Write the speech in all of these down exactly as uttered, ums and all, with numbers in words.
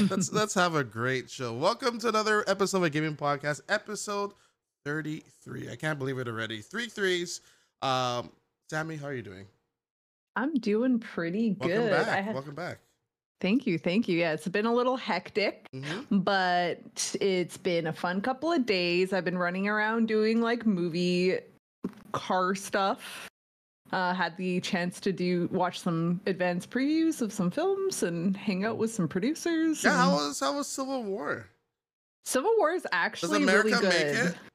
let's let's have a great show. Welcome to another episode of a gaming podcast, episode thirty-three. I can't believe it already. Three threes. Um, Sammy, how are you doing? I'm doing pretty Welcome good. back. I had... Welcome back. Thank you, thank you. Yeah, it's been a little hectic, mm-hmm. but it's been a fun couple of days. I've been running around doing like movie car stuff. Uh, had the chance to do watch some advanced previews of some films and hang out with some producers. Yeah, and... how was how was Civil War? Civil War is actually Does America really good. make it?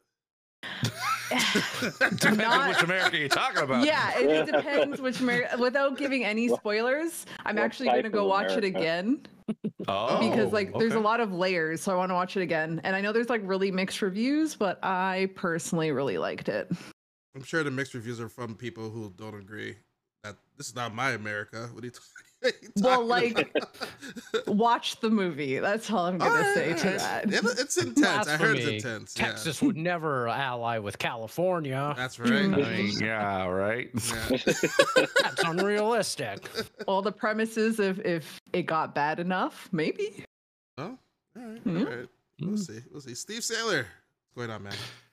Depends on which America you're talking about. Yeah, it depends which America. Without giving any spoilers, I'm what actually going to go watch America? it again. Oh, because like okay. there's a lot of layers, so I want to watch it again. And I know there's like really mixed reviews, but I personally really liked it. I'm sure the mixed reviews are from people who don't agree that this is not my America. What are you talking? Well, like, watch the movie. That's all I'm gonna All right, say all to right. that. It, it's intense. I heard it's Blasphemy. intense. Texas yeah. would never ally with California. That's right. I mean, yeah, right. Yeah. That's unrealistic. Well, the premise is if if it got bad enough, maybe. Oh, all right, Yeah. all right. We'll see. We'll see. Steve Saylor, what's going on, man?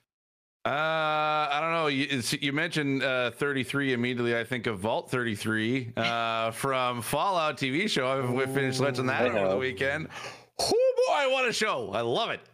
Uh, I don't know. You, it's- you mentioned uh, thirty-three. Immediately, I think of Vault thirty-three uh, from Fallout T V show. I've we finished watching that I over the have. weekend. Oh boy, what a show! I love it.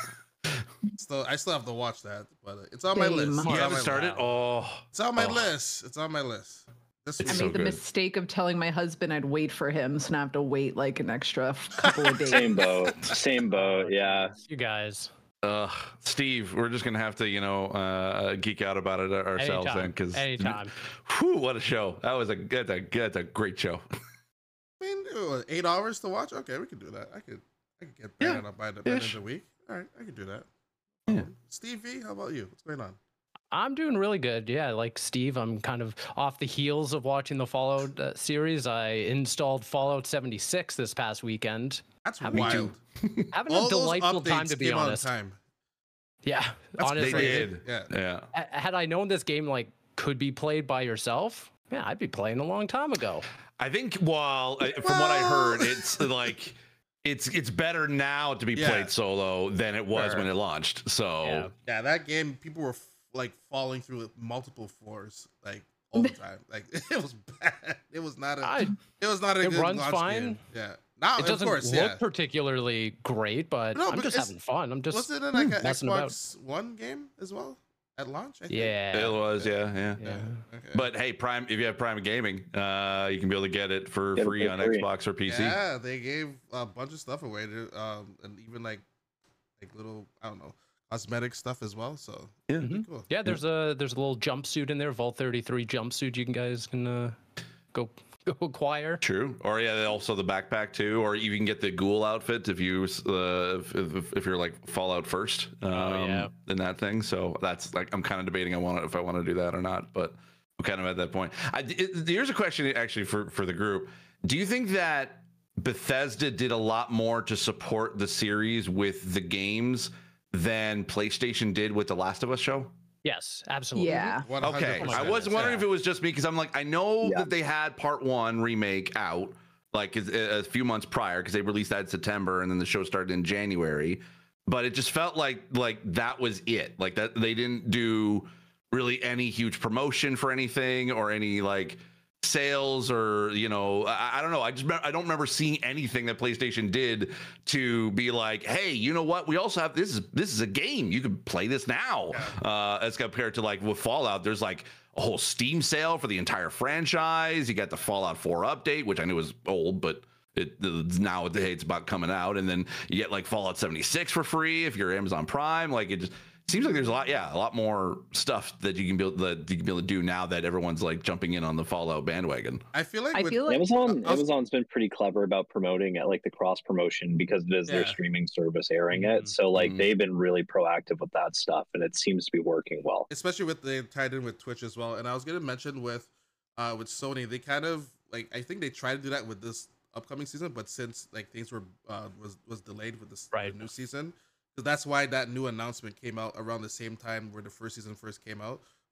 Still, I still have to watch that, but uh, it's on my Same. list. It's You on haven't my started? list. Oh, It's on my Oh. list. It's on my list. This I week. so made the good. mistake of telling my husband I'd wait for him, so now I have to wait like an extra couple of days. Same boat. Same boat. Yeah. You guys. uh, Steve, we're just gonna have to, you know, uh, geek out about it ourselves Anytime. then, because Anytime. whew, what a show! That was a that's a that's a great show. I mean, uh, eight hours to watch. Okay, we can do that. I could, I could get Yeah, that up by the by the end ish. of the week. All right, I can do that. Yeah. Um, Steve V, how about you? What's going on? I'm doing really good. Yeah, like Steve, I'm kind of off the heels of watching the Fallout uh, series. I installed Fallout seventy-six this past weekend. That's How me wild. Having All a those delightful time, updates to be came out in honest. time. Yeah, That's honestly. They crazy. did. Yeah. Yeah. h- Had I known this game like could be played by yourself, yeah, I'd be playing a long time ago. I think, well, uh, from what I heard, Well- it's like it's it's better now to be Yeah. played solo than it was Sure. when it launched. So Yeah. Yeah, that game, people were f- like falling through multiple floors, like all the time. Like it was bad. It was not a. I, it was not a it good runs launch fine. game. Yeah. Now, it of doesn't course, look yeah. particularly great, but No, I'm but just it's- having fun. I'm just Was it in like an messing about. Xbox One game as well at launch? I think? Yeah. it was, yeah, yeah. Yeah. Okay. But hey, Prime, if you have Prime Gaming, uh, you can be able to get it for Get it free for on free. Xbox or P C. yeah, they gave a bunch of stuff away, to, um, and even like like little I don't know cosmetic stuff as well. So Yeah. pretty Mhm. cool. Yeah, there's a there's a little jumpsuit in there, Vault thirty-three jumpsuit. You can guys can uh, go go acquire. True. Or yeah, also the backpack too, or you can get the ghoul outfit if you uh, if, if, if you're like Fallout first, um, yeah. in that thing. So that's like I'm kind of debating I want if I want to do that or not, but I'm kind of at that point. I, it, here's a question actually for for the group. Do you think that Bethesda did a lot more to support the series with the games than PlayStation did with the Last of Us show? Yes, absolutely. Yeah. one Okay, hundred percent. I was wondering Yeah. if it was just me because I'm like, I know Yeah. that they had part one remake out like a, a few months prior because they released that in September and then the show started in January, but it just felt like like that was it. Like that they didn't do really any huge promotion for anything or any like sales or you know I, I don't know I just me- I don't remember seeing anything that PlayStation did to be like, hey, you know what, we also have this is this is a game, you can play this now. Uh as compared to like with Fallout, there's like a whole Steam sale for the entire franchise. You got the Fallout four update, which I knew was old, but it, it's now it's about coming out, and then you get like Fallout seventy-six for free if you're Amazon Prime. Like it just seems like there's a lot, yeah, a lot more stuff that you can build that you can be able to do now that everyone's like jumping in on the Fallout bandwagon. I feel like I with, feel like Amazon I was- Amazon's been pretty clever about promoting it, like the cross promotion, because it is their Yeah. streaming service airing Mhm. it. So like Mhm. they've been really proactive with that stuff, and it seems to be working well. especially with they tied in with Twitch as well. And I was gonna mention with uh with Sony, they kind of like I think they tried to do that with this upcoming season, but since like things were uh was was delayed with this Right. the new season, because that's why that new announcement came out around the same time where the first season first came out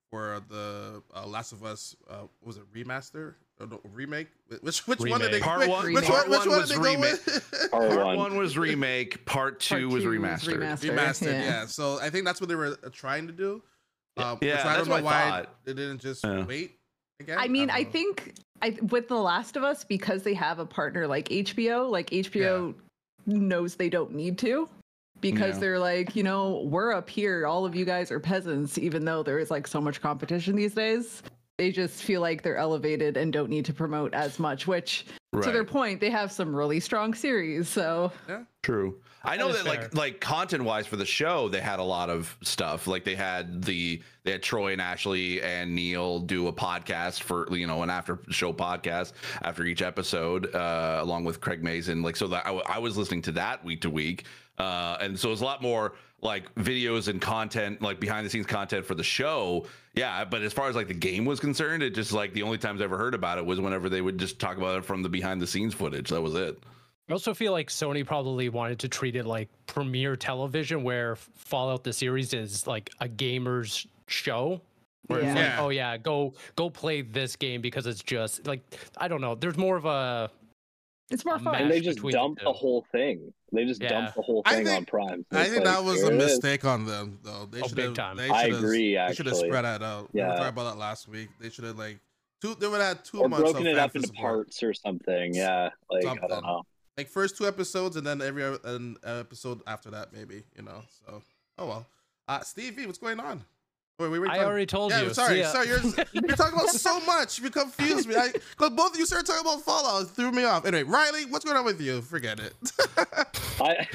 for the uh, Last of Us. Uh, what was it remaster? Or no, remake? Which which one did they? Remake. Part wait, one- which part one? Which one one was did they go remake. with? Part Part one. one was remake. Part two, Part was two remastered. remastered. Remastered, yeah. yeah. So I think that's what they were uh, trying to do. Um, Yeah, which I that's don't know what I why thought. they didn't just Yeah. wait again. I mean, I, don't know. think I with The Last of Us, because they have a partner like H B O, like H B O knows they don't need to. Because Yeah. they're like, you know, we're up here, all of you guys are peasants, even though there is like so much competition these days. They just feel like they're elevated and don't need to promote as much, which to their Right. point, they have some really strong series. So True. I know That is that like fair. like content wise for the show, they had a lot of stuff. Like they had the they had Troy and Ashley and Neil do a podcast for you know an after show podcast after each episode, uh, along with Craig Mason. Like so that I, w- I was listening to that week to week, uh, and so it's a lot more like videos and content, like behind the scenes content for the show. Yeah, but as far as like the game was concerned, it just like the only times I ever heard about it was whenever they would just talk about it from the behind the scenes footage. That was it. I also feel like Sony probably wanted to treat it like premiere television, where Fallout the series is like a gamer's show. Where it's Yeah. like, Yeah. oh yeah, go go play this game because it's just like I don't know. There's more of a it's more A fun. And they match just between the dumped two. the whole thing. They just Yeah. dumped the whole I thing think- on Prime. I It's think like, that was here a it is. mistake on them, though. They Oh, should big have. time. They I should've- agree, They should have actually. spread that out. We were Yeah. talking about that last week. They should have like two. They would have had two Or months broken of it fan up into support. parts or something. Yeah, like I Something. don't know. Like first two episodes, and then every o- an episode after that, maybe. You know. So, oh well. Uh, Steve V, what's going on? Wait, we were I talking- already told yeah, you. sorry, See ya. sorry. You're, you're talking about so much. You confused me. I, cause both of you started talking about Fallout. It threw me off. Anyway, Riley, what's going on with you? Forget it. I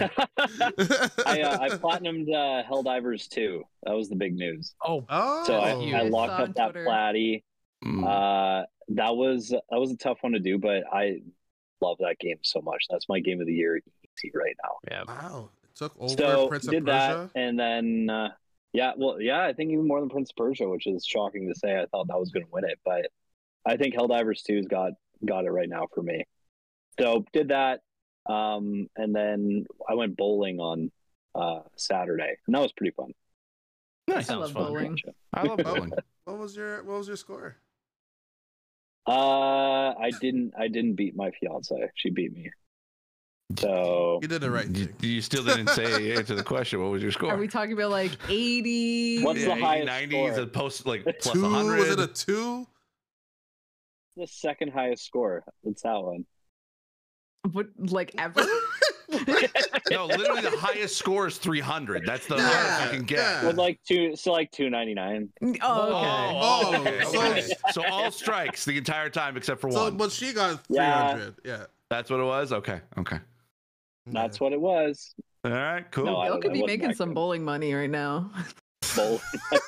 I, uh, I platinumed uh, Helldivers two. That was the big news. Oh, oh, So I, huge. I I locked saw up on that Twitter. platy. Mm. Uh, that was that was a tough one to do, but I love that game so much. That's my game of the year easy right now. yeah. wow. It took over So Prince of did Persia. that, and then uh, yeah, well, yeah, I think even more than Prince of Persia, which is shocking to say. I thought that was going to win it, but I think Helldivers two's got got it right now for me. So did that, um, and then I went bowling on uh, Saturday, and that was pretty fun. Nice. I Sounds love fun. bowling. I love bowling. What was your What was your score? Uh, I didn't. I didn't beat my fiance. She beat me. So You did the right You, thing. you still didn't say answer the question. What was your score? Are we talking about like eighty? What's the highest nineties score? and post like plus Two? one hundred. Was it a two? the second highest score. It's that one. What, like ever? No, literally the highest score is three hundred. That's the Yeah, highest you can get. yeah. With like two, so like two ninety nine. Oh, okay. Oh, Oh, okay, so- okay. So all strikes the entire time except for So, one. but she got three Yeah. hundred. Yeah. That's what it was. Okay, okay. That's what it was. All right, cool. No, I- Y'all could be wasn't making that some good. bowling money right now. Bowl.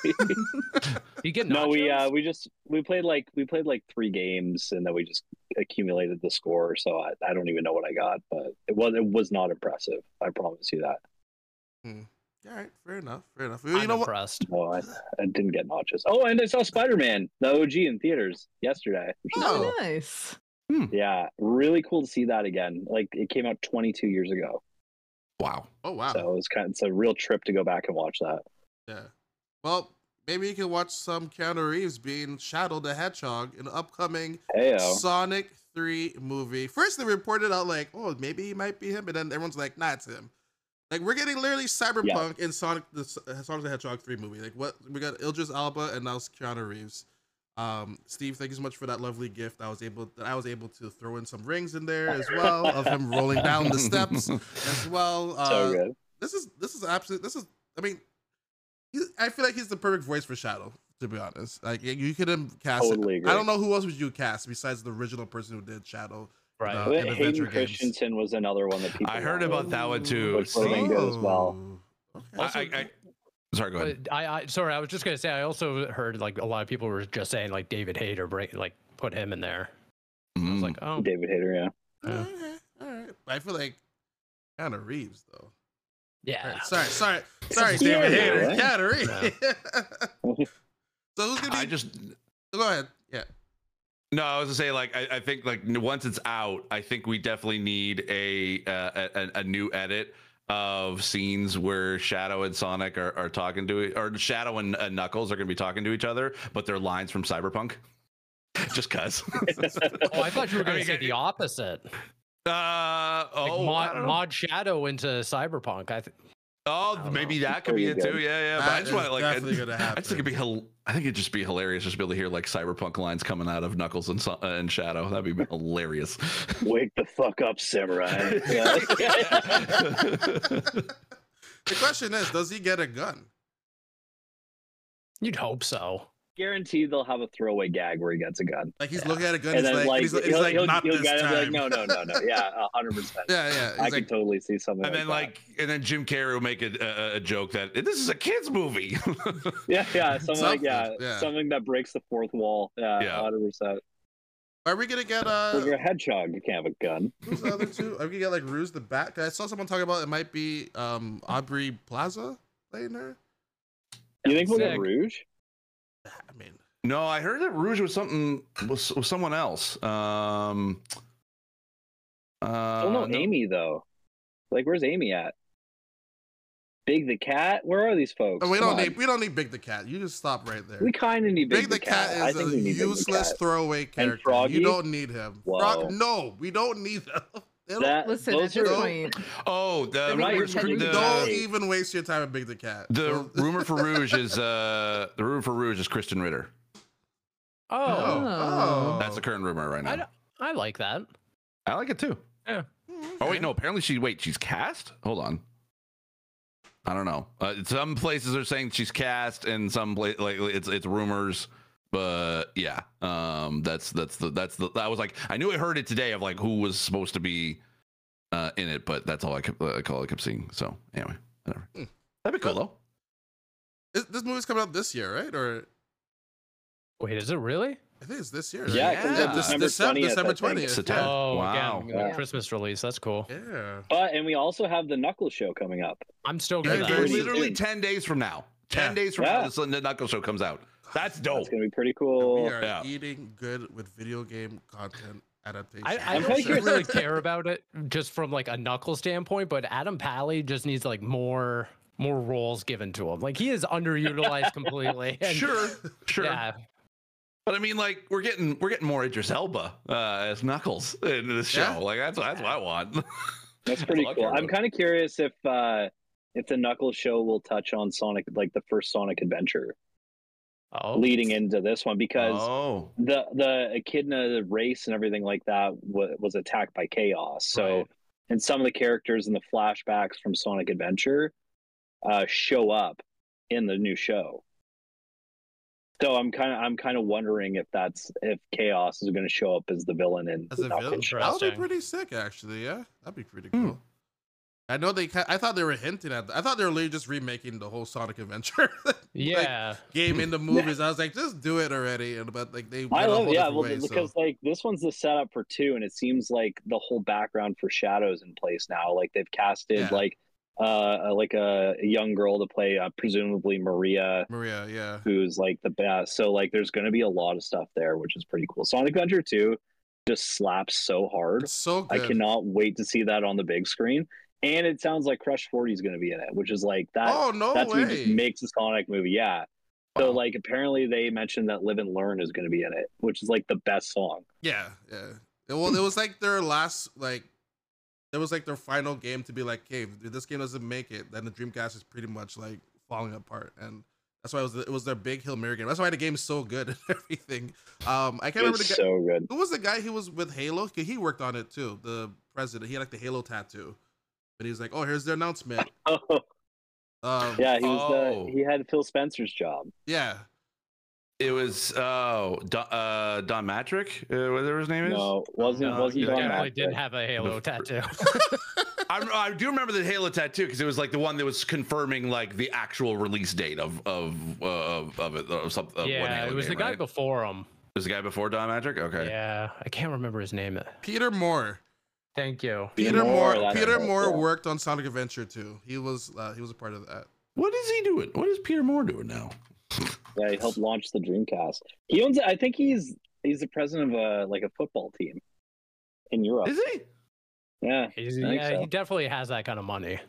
You get no, we uh nachos? we just we played like we played like three games and then we just accumulated the score. So I, I don't even know what I got, but it was it was not impressive. I promise you that. All right, fair enough. Fair enough. I'm You know what? impressed. No, I, I didn't get nachos. Oh, and I saw Spider Man, the O G, in theaters yesterday. Which is Oh. Oh, nice. Yeah, really cool to see that again. Like it came out twenty-two years ago, Wow. Oh wow. so it was kind. Of, it's a real trip to go back and watch that. Yeah. Well, maybe you can watch some Keanu Reeves being Shadow the Hedgehog in the upcoming Heyo. Sonic three movie. First, they reported out like, oh, maybe he might be him, but then everyone's like, nah, it's him. Like, we're getting literally Cyberpunk in Sonic the uh, Sonic the Hedgehog three movie. Like, what we got Idris Elba and now it's Keanu Reeves. Um, Steve, thank you so much for that lovely gift. I was able that I was able to throw in some rings in there as well of him rolling down the steps as well. Uh, So good. This is this is absolute. This is. I mean, he, I feel like he's the perfect voice for Shadow. To be honest, like you- you couldn't cast. Totally it. agree. I don't know who else would you cast besides the original person who did Shadow. Right. Uh, But in Hayden adventure games. Christensen was another one that people. I heard wanted. about that one too. Which was See? good as well. Oh, okay. I, I, I, sorry, go ahead. But I, I sorry, I was just gonna say I also heard like a lot of people were just saying like David Hayter break like put him in there. I was Mm. like, oh, David Hayter, yeah. yeah. Okay, all right. I feel like Keanu Reeves though. All yeah. right, sorry, sorry, sorry, Keanu, David Hayter. right? Keanu Reeves. So who's gonna be? I just Go ahead. Yeah. no, I was gonna say like I, I think like once it's out, I think we definitely need a uh, a, a new edit of scenes where Shadow and Sonic are, are talking to it, or Shadow and uh, Knuckles are going to be talking to each other, but they're lines from Cyberpunk. Just cuz. Oh, I thought you were going I to mean, say the opposite. Uh Like oh, I mod, don't know. mod Shadow into Cyberpunk. I think. Oh, I don't maybe know. that could be it Pretty too. good. Yeah, yeah. But That I just is want to like, definitely I, gonna I just think it'd be, hil- I think it'd just be hilarious just to be able to hear like Cyberpunk lines coming out of Knuckles and Son- uh, and Shadow. That'd be hilarious. Wake the fuck up, samurai. Yeah. The question is, does he get a gun? You'd hope so. Guaranteed they'll have a throwaway gag where he gets a gun. Like he's looking at a gun, And he's then like, like, he's, he's he'll, like, he'll, not he'll this get it and be time. like, no, no, no, no. Yeah, a hundred percent. Yeah, yeah. I He's could like, totally see something And like then that. like, and then Jim Carrey will make a, a, a joke that this is a kids movie. Yeah, yeah, something, like yeah, Something, yeah. something that breaks the fourth wall. Yeah, Yeah. hundred percent. are we gonna get uh? When you're a hedgehog, you can't have a gun. Who's the other two? Are we gonna get like Ruse the Bat? 'Cause I saw someone talking about it might be um Aubrey Plaza playing her. You think we'll get Sick. Rouge? I mean, No, I heard that Rouge was something was, was someone else. Um, uh, Oh no, no- Amy though. Like, where's Amy at? Big the Cat? Where are these folks? oh, we Come don't on. need we don't need Big the Cat. You just stop right there. We kind of need Big, Big the Cat, I is think a we need Big the useless Cat. throwaway character. Froggy? You don't need him. Whoa. Frog, no, we don't need him. They don't, That, Listen, those at this are- point, Oh, the, I mean, rumor- we're heading the, to don't the- even waste your time with Big the Cat. the Don't- rumor for Rouge is uh the rumor for Rouge is Kristen Ritter. Oh, Oh. That's the current rumor right I, now. d- I like that. I like it too. Yeah. Oh wait, no. Apparently she wait. She's cast. Hold on. I don't know. Uh, some places are saying she's cast, and some pla- like it's it's rumors. But yeah, um, that's that's the that's the that was like I knew I heard it today of like who was supposed to be uh in it, but that's all I kept uh, all I kept seeing. So anyway, whatever. Hmm. That'd be cool though. This, this movie's coming out this year, right? Or Wait, is it really? I think it's this year. Yeah, right? 'cause yeah it's Dec- December December twentieth, December I think. twentieth. September. Yeah. Oh, Wow. again, Yeah. the Christmas release. That's cool. yeah. But and we also have the Knuckles show coming up. I'm stoked Yeah, for Like, very that. it's soon. literally ten days from now. Ten Yeah. days from Yeah. now, this, the Knuckle Show comes out. That's dope. It's gonna be pretty We cool. are Yeah. eating good with video game content adaptation. I, I I'm don't kinda curious- really care about it just from like a Knuckles standpoint, but Adam Pally just needs like more more roles given to him. Like he is underutilized completely. And, Sure, sure. Yeah. But I mean, like we're getting we're getting more Idris Elba uh, as Knuckles in this show. Yeah. Like that's that's what I want. That's pretty That's all I cool. care I'm about. kind of curious if uh if the Knuckles show will touch on Sonic, like the first Sonic adventure, Oh. leading into this one, because Oh, the the echidna race and everything like that w- was attacked by chaos. So, Right. and some of the characters in the flashbacks from Sonic Adventure uh, show up in the new show. So I'm kind of I'm kind of wondering if that's if Chaos is going to show up as the villain in As the a Knuckles villain, show. that would be Interesting. pretty sick, actually. Yeah, that'd be pretty Hmm. cool. I know they. ca- I thought they were hinting at. I thought they were literally just remaking the whole Sonic Adventure like, Yeah. game in the movies. I was like, just do it already. And but like they. I went a love whole yeah, different well, way, so- because like this one's the setup for two, and it seems like the whole background for Shadow's in place now. Like they've casted Yeah. like uh like a, a young girl to play uh, presumably Maria, Maria, yeah. who's like the best. So like there's going to be a lot of stuff there, which is pretty cool. Sonic Adventure two just slaps so hard. It's so I good. cannot wait to see that on the big screen. And it sounds like Crush forty is going to be in it, which is like that. Oh no that's what way! just makes a Sonic movie. Yeah. So Wow. like apparently they mentioned that Live and Learn is going to be in it, which is like the best song. Yeah, yeah. It, well, it was like their last like. It was like their final game to be like, hey, if this game doesn't make it, then the Dreamcast is pretty much like falling apart, and that's why it was it was their big Hail Mary game. That's why the game is so good and everything. Um, I can't remember the It's guy. so good. Who was the guy who was with Halo? 'Cause he worked on it too. The president. He had like the Halo tattoo, but he was like, oh, here's the announcement. Oh, Um, yeah, he was Oh. the he had Phil Spencer's job. yeah. it was oh Don, uh, Don Matrick, uh, whatever his name is. No, wasn't No, wasn't he Don Definitely Matrick. didn't have a Halo tattoo. I, I do remember the Halo tattoo because it was like the one that was confirming like the actual release date of of uh, of, of it of something. Of one yeah, Halo it was game, the guy right? before him. It was the guy before Don Matrick. Okay. Yeah, I can't remember his name. Peter Moore. Thank you. Peter Peter Moore, Moore. that Peter is, Moore yeah. worked on Sonic Adventure too. He was uh, he was a part of that. What is he doing? What is Peter Moore doing now? Yeah, he helped launch the Dreamcast. He owns. I think he's he's the president of a like a football team in Europe. Is he? Yeah, He's, I think yeah, so. he definitely has that kind of money.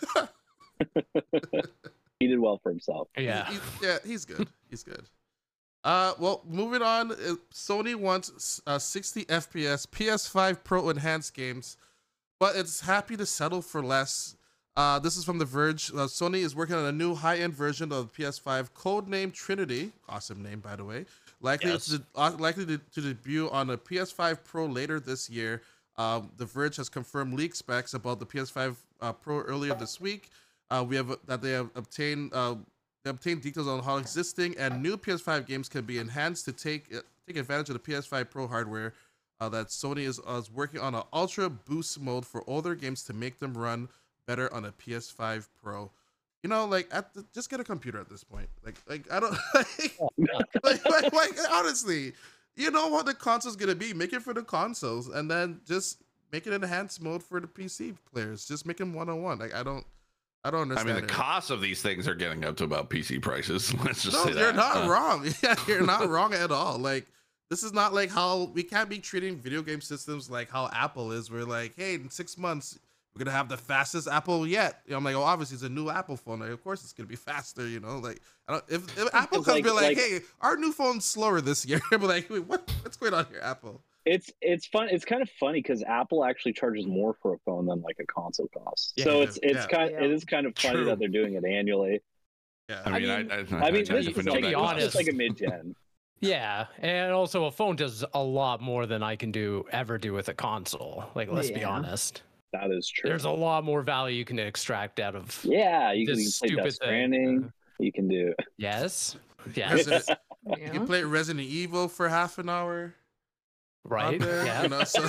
He did well for himself. Yeah. He- he- yeah, he's good. He's good. Uh, well, moving on. uh, Sony wants uh, sixty F P S P S five Pro enhanced games, but it's happy to settle for less. Uh, this is from The Verge. Uh, Sony is working on a new high-end version of the P S five, codenamed Trinity. Awesome name, by the way. Likely Yes. to uh, likely to, to debut on a P S five Pro later this year. Um, The Verge has confirmed leak specs about the P S five uh, Pro earlier this week. Uh, we have that they have obtained uh, they obtained details on how existing and new P S five games can be enhanced to take uh, take advantage of the P S five Pro hardware. Uh, that Sony is, uh, is working on an Ultra Boost mode for older games to make them run better on a P S five Pro. You know, like at the, just get a computer at this point. Like, like I don't like, like, like, like honestly, you know what the console's gonna be. Make it for the consoles, and then just make it enhanced mode for the P C players. Just make them one on one. Like I don't, I don't I understand. mean, the it. cost of these things are getting up to about P C prices. Let's just No, say you're that. not Uh, wrong. Yeah, you're not wrong at all. Like this is not like how we can't be treating video game systems like how Apple is. We're like, hey, in six months we're gonna have the fastest Apple yet. You know, I'm like, oh, obviously it's a new Apple phone. Like, of course it's gonna be faster. You know, like I don't, if, if Apple It's comes like- be like, like- hey, our new phone's slower this year, I'm like, wait, what? What's going on here, Apple? It's it's fun. It's kind of funny because Apple actually charges more for a phone than like a console costs. Yeah, so yeah, it's it's yeah. kind Yeah. it is kind of funny True. that they're doing it annually. Yeah, I mean, I, mean- I, I, I mean, I this don't is even know like, to be that. this honest- is like a mid-gen. Yeah, and also a phone does a lot more than I can do ever do with a console. Like, let's be Yeah. honest. That is true. There's a lot more value you can extract out of yeah, you can, you this can play stupid Death thing. Stranding. You can do. Yes. Yes. Resident, you Yeah. can play Resident Evil for half an hour. out Right. there, Yeah. you know, so-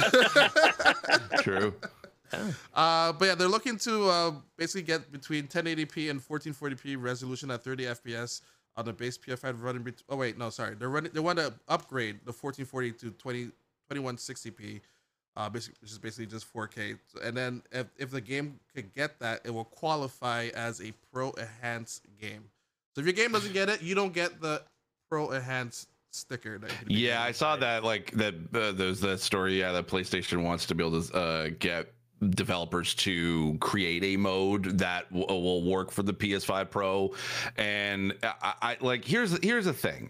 True. Uh, but yeah, they're looking to uh, basically get between ten eighty p and fourteen forty p resolution at thirty F P S on the base P S five running. Bet- oh wait, no, sorry, they're running. They want to upgrade the fourteen forty to twenty twenty-one sixty p, uh, basically, which is basically just four K. And then if, if the game could get that, it will qualify as a Pro Enhanced game. So if your game doesn't get it, you don't get the Pro Enhanced sticker. That you can be Yeah, getting I saw inside. that. Like that. Uh, there's that story. Yeah, that PlayStation wants to be able to uh, get developers to create a mode that w- will work for the P S five Pro. And I, I like here's here's the thing.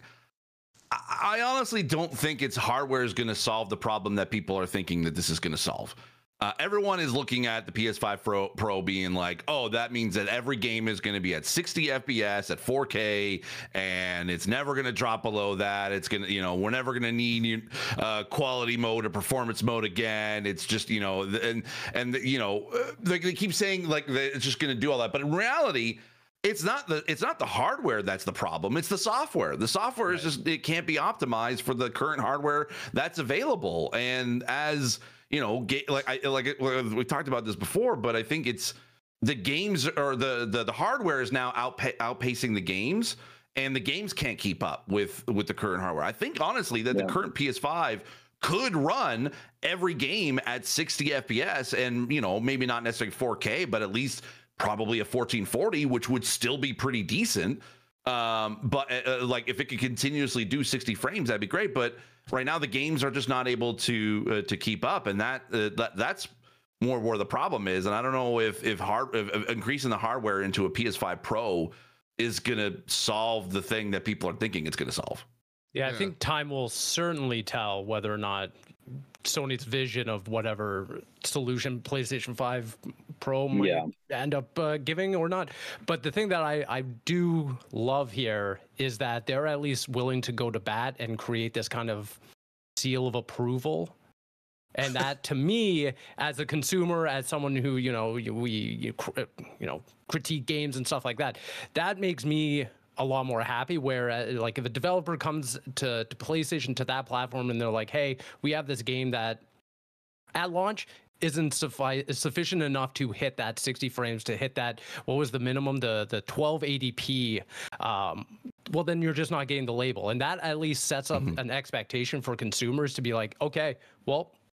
I, I honestly don't think its hardware is going to solve the problem that people are thinking that this is going to solve. Uh, everyone is looking at the P S five Pro, Pro being like, oh, that means that every game is going to be at sixty F P S at four K, and it's never going to drop below that. It's going to, you know, we're never going to need uh, quality mode or performance mode again. It's just, you know, and and you know, they, they keep saying like that it's just going to do all that, but in reality, it's not the it's not the hardware that's the problem. It's the software. The software is just it can't be optimized for the current hardware that's available. And as you know, ga- like I like it, we talked about this before, but I think it's the games or the the, the hardware is now outpa- outpacing the games, and the games can't keep up with with the current hardware. I think honestly that Yeah. the current P S five could run every game at sixty F P S, and you know maybe not necessarily four K, but at least probably a fourteen forty, which would still be pretty decent. Um, but uh, like if it could continuously do sixty frames, that'd be great. But right now the games are just not able to uh, to keep up, and that, uh, that that's more where the problem is. And I don't know if if hard if, if increasing the hardware into a P S five Pro is gonna solve the thing that people are thinking it's gonna solve. Yeah, I Yeah. think time will certainly tell whether or not Sony's vision of whatever solution PlayStation five Pro might Yeah. end up uh, giving or not. But the thing that I, I do love here is that they're at least willing to go to bat and create this kind of seal of approval. And that, to me, as a consumer, as someone who you know you- we you, cr- you know critique games and stuff like that, that makes me a lot more happy. Where uh, like if a developer comes to, to PlayStation, to that platform, and they're like, "Hey, we have this game that at launch isn't suffice sufficient enough to hit that sixty frames, to hit that what was the minimum, the the twelve eighty p." Um, well, then you're just not getting the label, and that at least sets up Mhm. an expectation for consumers to be like, "Okay, well."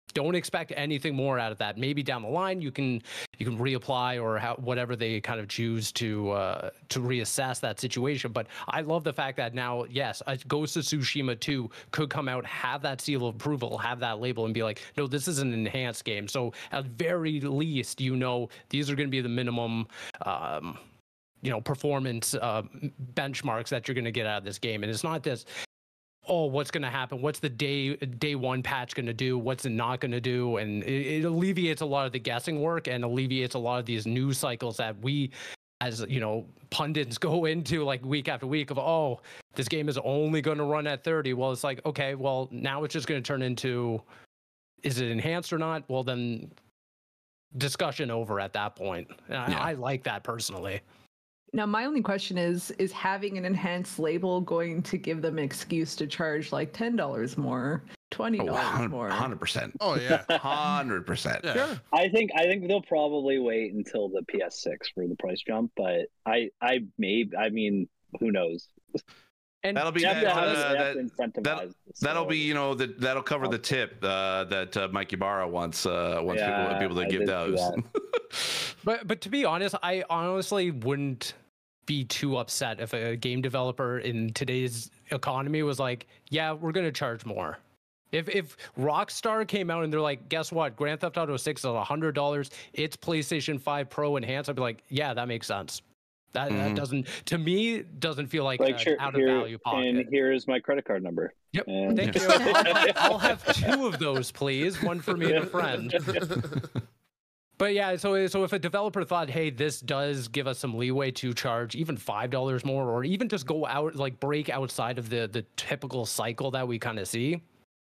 don't expect anything more out of that. Maybe down the line you can you can reapply or how, whatever they kind of choose to uh, to reassess that situation. But I love the fact that now, yes, Ghost of Tsushima two could come out, have that seal of approval, have that label, and be like, no, this is an enhanced game. So at very least, you know, these are going to be the minimum. Um, you know, performance uh, benchmarks that you're going to get out of this game. And it's not this, oh, what's going to happen? What's the day day one patch going to do? What's it not going to do? And it, it alleviates a lot of the guessing work and alleviates a lot of these news cycles that we, as, you know, pundits go into like week after week of, oh, this game is only going to run at thirty. Well, it's like, okay, well, now it's just going to turn into, is it enhanced or not? Well, then discussion over at that point. And I, Yeah. I like that personally. Now, my only question is, is having an enhanced label going to give them an excuse to charge like ten dollars more, twenty dollars Oh, more? one hundred percent. Oh yeah. one hundred percent. Yeah. I think I think they'll probably wait until the P S six for the price jump, but I I may I mean who knows? And That'll be They have that, to have- uh, they have that, to incentivize that- the that'll sale. be, you know, that that'll cover the tip uh, that uh, Mike Ibarra wants uh, wants Yeah, people, people to I give did see those. But but to be honest, I honestly wouldn't be too upset if a game developer in today's economy was like, yeah, we're gonna charge more. If if Rockstar came out and they're like, guess what, Grand Theft Auto six is a hundred dollars, it's PlayStation five Pro enhanced, I'd be like, yeah, that makes sense. That Mhm. that doesn't, to me, doesn't feel like, Like an sure, out of here, value pocket. and here's my credit card number. Yep. And- Thank you. I'll, I'll have two of those, please. One for me and a friend. But yeah, so so if a developer thought, hey, this does give us some leeway to charge even five dollars more, or even just go out, like break outside of the the typical cycle that we kind of see,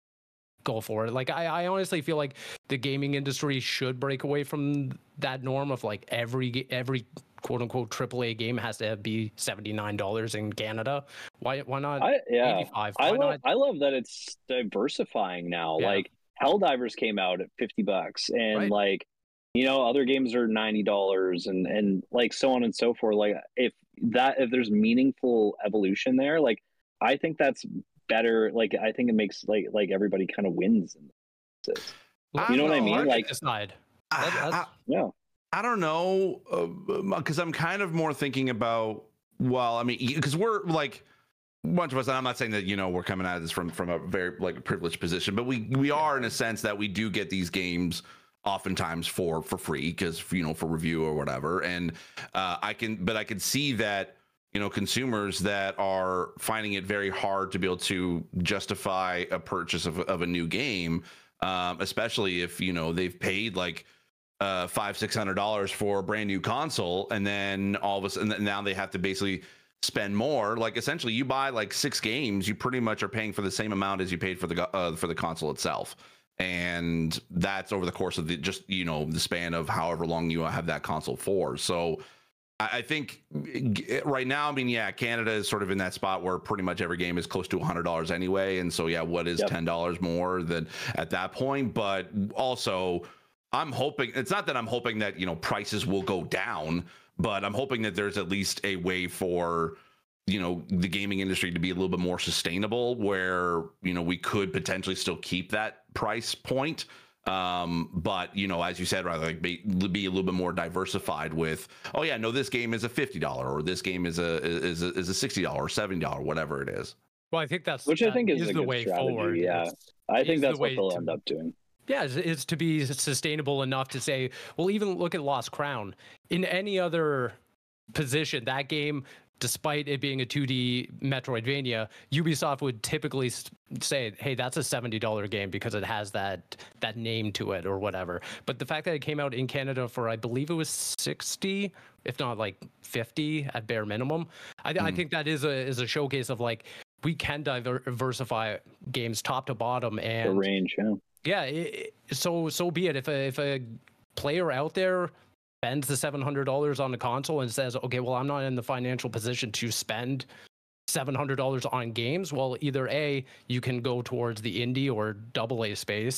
go for it. Like I, I honestly feel like the gaming industry should break away from that norm of like every every quote unquote triple A game has to be seventy-nine dollars in Canada. Why why not I yeah. eighty-five? I Why love not? I love that it's diversifying now. Yeah. Like Helldivers came out at fifty bucks, and Right. like you know other games are ninety dollars, and and like so on and so forth. Like if that if there's meaningful evolution there, like I think that's better. Like I think it makes like like everybody kind of wins. In this. You know what I mean? Market Like- decide. I, That- that's- I- Yeah. I don't know, because I'm kind of more thinking about, well, I mean, because we're like, a bunch of us, and I'm not saying that, you know, we're coming at this from from a very like privileged position, but we we are in a sense that we do get these games oftentimes for for free, because, you know, for review or whatever. And uh, I can, but I can see that, you know, consumers that are finding it very hard to be able to justify a purchase of, of a new game, um, especially if, you know, they've paid like uh five six hundred dollars for a brand new console, and then all of a sudden now they have to basically spend more. Like essentially you buy like six games, you pretty much are paying for the same amount as you paid for the uh, for the console itself, and that's over the course of the just, you know, the span of however long you have that console for. So I I think right now, I mean, yeah, Canada is sort of in that spot where pretty much every game is close to one hundred dollars anyway, and so yeah, what is Yep. ten dollars more than at that point? But also, I'm hoping, it's not that I'm hoping that, you know, prices will go down, but I'm hoping that there's at least a way for, you know, the gaming industry to be a little bit more sustainable, where, you know, we could potentially still keep that price point. Um, but, you know, as you said, rather like be, be a little bit more diversified with, oh yeah, no, this game is a fifty dollars, or this game is a is a, is a sixty dollars or seventy dollars, whatever it is. Well, I think that's Which I that think is a the good way strategy, forward. yeah. It's- I is think the that's what way they'll to- end up doing. Yeah, it's, it's to be sustainable enough to say, well, even look at Lost Crown. In any other position, that game, despite it being a two D Metroidvania, Ubisoft would typically s- say, hey, that's a seventy dollars game because it has that that name to it or whatever. But the fact that it came out in Canada for, I believe it was sixty, if not like fifty at bare minimum, I, I Mm. think that is a is a showcase of like, we can diver- diversify games top to bottom. The And range, yeah. yeah, it, it- so so be it. If a if a player out there spends the seven hundred dollars on the console and says, okay, well, I'm not in the financial position to spend seven hundred dollars on games, well, either A, you can go towards the indie or double A space,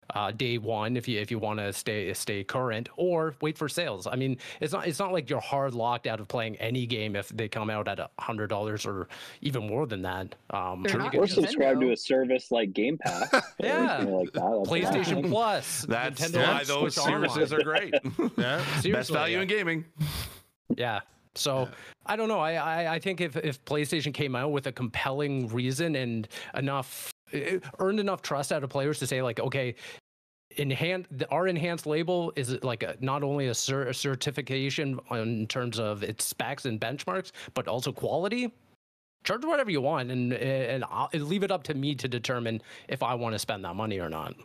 uh, day one if you if you want to stay stay current, or wait for sales. I mean, it's not it's not like you're hard locked out of playing any game if they come out at a hundred dollars or even more than that. Um, They're you not can Or just- subscribe to Nintendo. a service like Game Pass. or Yeah. something like that. That's PlayStation awesome. Plus. That's Nintendo why Switch those services Online. are great. Yeah. Best Seriously, value yeah. in gaming. Yeah. So Yeah. I don't know. I, I I think if if PlayStation came out with a compelling reason and enough it earned enough trust out of players to say like, okay, enhanced our enhanced label is like a, not only a, cer- a certification in terms of its specs and benchmarks, but also quality. Charge whatever you want, and and I'll leave it up to me to determine if I want to spend that money or not.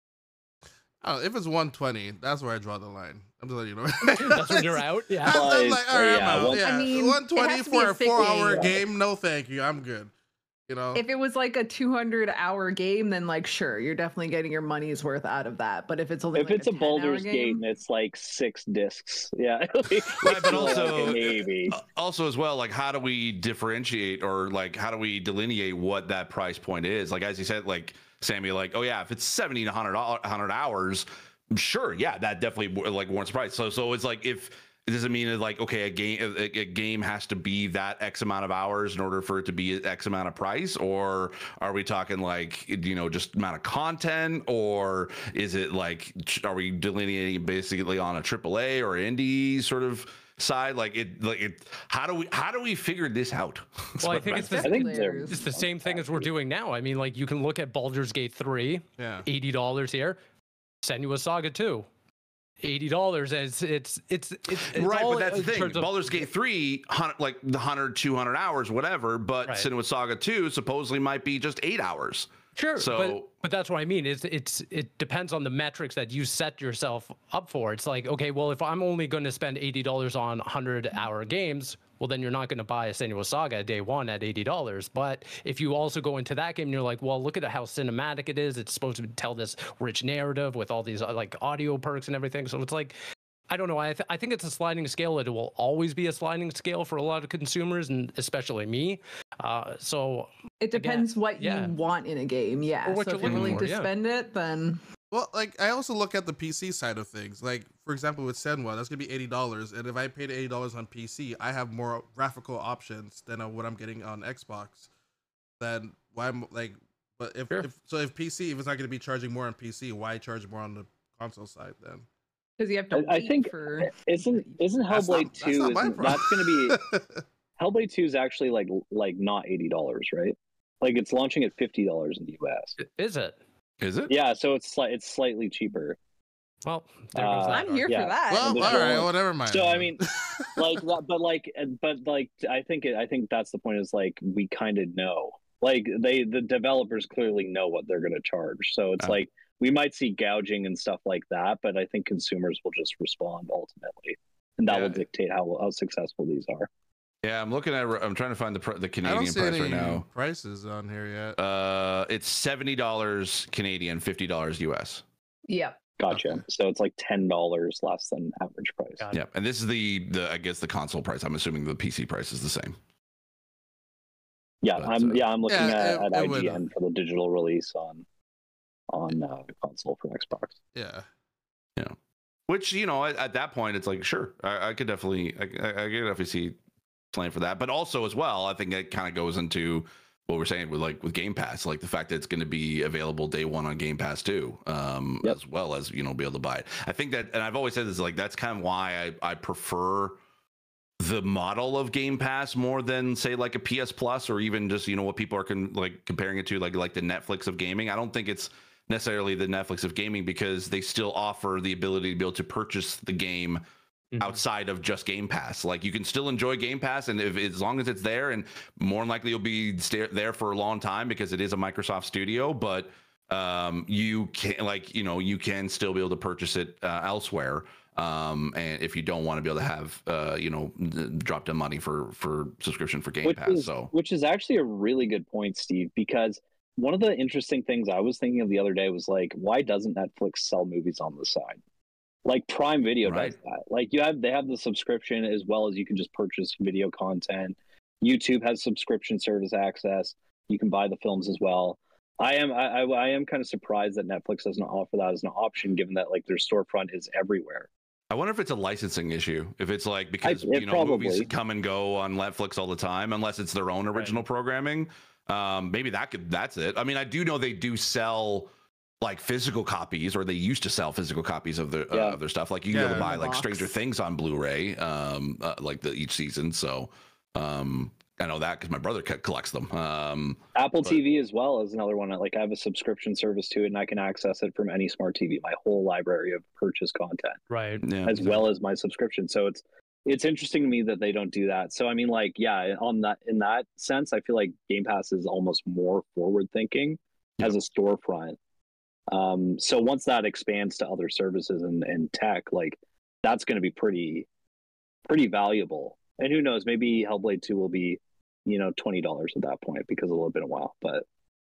Oh, if it's one twenty, that's where I draw the line. I'm just letting you know. That's when you're out. Yeah. I'm, I'm like, all right, Yeah, I'm out. one- Yeah, I mean, one it twenty has to be for a a four-hour sticky- game. No, thank you. I'm good. You know. If it was like a two hundred hour game, then like sure, you're definitely getting your money's worth out of that. But if it's only If like it's a, ten hour Baldur's Gate game, and it's like six discs, yeah. Right, but Like, also- maybe. Uh, Also, as well, like how do we differentiate or like how do we delineate what that price point is? Like as you said, like Sammy, like oh yeah, if it's seventy to hundred hundred hours, sure, yeah, that definitely like warrants price. So so it's like if does it mean like okay, a game a, a game has to be that X amount of hours in order for it to be X amount of price, or are we talking like you know just amount of content, or is it like are we delineating basically on a triple A or indie sort of side? Like it like it how do we how do we figure this out? Well, I think it's the I think Layers. they're it's the same thing as we're doing now. I mean, like you can look at Baldur's Gate three, yeah. eighty dollars here. Senua's Saga two, eighty dollars. It's it's it's it's, it's right, all but that's the in thing. terms of- Baldur's Gate three, hun- like the one hundred, two hundred hours, whatever, but Right. Cinema Saga two supposedly might be just eight hours. Sure, So- but, but that's what I mean. It's it's it depends on the metrics that you set yourself up for. It's like, okay, well, if I'm only going to spend eighty dollars on hundred hour games, well, then you're not going to buy a Senua Saga day one at eighty dollars. But if you also go into that game and you're like, well, look at how cinematic it is. It's supposed to tell this rich narrative with all these uh, like audio perks and everything. So it's like, I don't know. I, th- I think it's a sliding scale. It will always be a sliding scale for a lot of consumers, and especially me. Uh, so it depends what yeah. you want in a game. Yeah. Or what So you're if you're looking willing for, to yeah. spend it, then Well, like I also look at the P C side of things. Like for example, with Senwa, that's gonna be eighty dollars, and if I paid eighty dollars on P C, I have more graphical options than uh, what I'm getting on Xbox. Then why am like, but if, Sure. if so, if P C, if it's not gonna be charging more on P C, why charge more on the console side then? because you have to. I, I wait think for. isn't isn't That's not- Hellblade that's two not my isn't, that's going problem. to be Hellblade two is actually like like not eighty dollars, right? Like it's launching at fifty dollars in the U S. is it? Is it? Yeah, so it's sli- it's slightly cheaper. Well, there goes Uh, that. I'm here yeah. for that. Well, the all right, show- well, never mind. So I then. mean, like, that- but like, but like, I think it, I think that's the point. Is like we kind of know, like they the developers clearly know what they're going to charge. So it's Uh. like we might see gouging and stuff like that, but I think consumers will just respond ultimately, and that Yeah. will dictate how how successful these are. Yeah, I'm looking at. I'm trying to find the pr- the I don't Canadian see price any right now. prices on here yet. Uh, it's seventy dollars Canadian, fifty dollars U S. Yep. Gotcha. Okay. So it's like ten dollars less than average price. Got it. Yeah, and this is the the I guess the console price. I'm assuming the P C price is the same. Yeah, But, I'm uh, yeah I'm looking yeah, at, it- at it would- I G N for the digital release on on uh, console for Xbox. Yeah. Which you know, at, at that point, it's like sure, I, I could definitely, I, I, I could definitely see playing for that. But also as well, I think it kind of goes into what we're saying with like with Game Pass, like the fact that it's going to be available day one on Game Pass too, um, Yep. as well as you know be able to buy it. I think that, and I've always said this, like that's kind of why I I prefer the model of Game Pass more than say like a P S Plus or even just you know what people are con- like comparing it to like like the Netflix of gaming. I don't think it's necessarily the Netflix of gaming because they still offer the ability to be able to purchase the game Mhm. outside of just Game Pass. Like you can still enjoy Game Pass, and if as long as it's there, and more than likely you'll be stay, there for a long time because it is a Microsoft studio. But um, you can like you know you can still be able to purchase it uh, elsewhere. Um, and if you don't want to be able to have uh, you know drop down money for for subscription for Game which Pass, is so which is actually a really good point, Steve, because one of the interesting things I was thinking of the other day was like, why doesn't Netflix sell movies on the side? Like Prime Video Right. does that. Like you have they have the subscription as well as you can just purchase video content. YouTube has subscription service access. You can buy the films as well. I am I, I I am kind of surprised that Netflix doesn't offer that as an option, given that like their storefront is everywhere. I wonder if it's a licensing issue. If it's like because I- it you know probably- movies come and go on Netflix all the time, unless it's their own original programming. Um, maybe that could that's it. I mean, I do know they do sell like physical copies, or they used to sell physical copies of their Yeah. uh, of their stuff. Like you can Yeah, go to in buy the like box. Stranger Things on Blu-ray, um, uh, like the each season. So um, I know that because my brother co- collects them. Um, Apple But- T V as well is another one. Like I have a subscription service to it, and I can access it from any smart T V. My whole library of purchase content, Right. yeah, as well as my subscription. So it's it's interesting to me that they don't do that. So I mean, like, yeah, on that in that sense, I feel like Game Pass is almost more forward thinking as a storefront. Um, so once that expands to other services and, and tech, like that's going to be pretty pretty valuable. And who knows, maybe Hellblade two will be, you know, twenty dollars at that point because it'll have been a while. But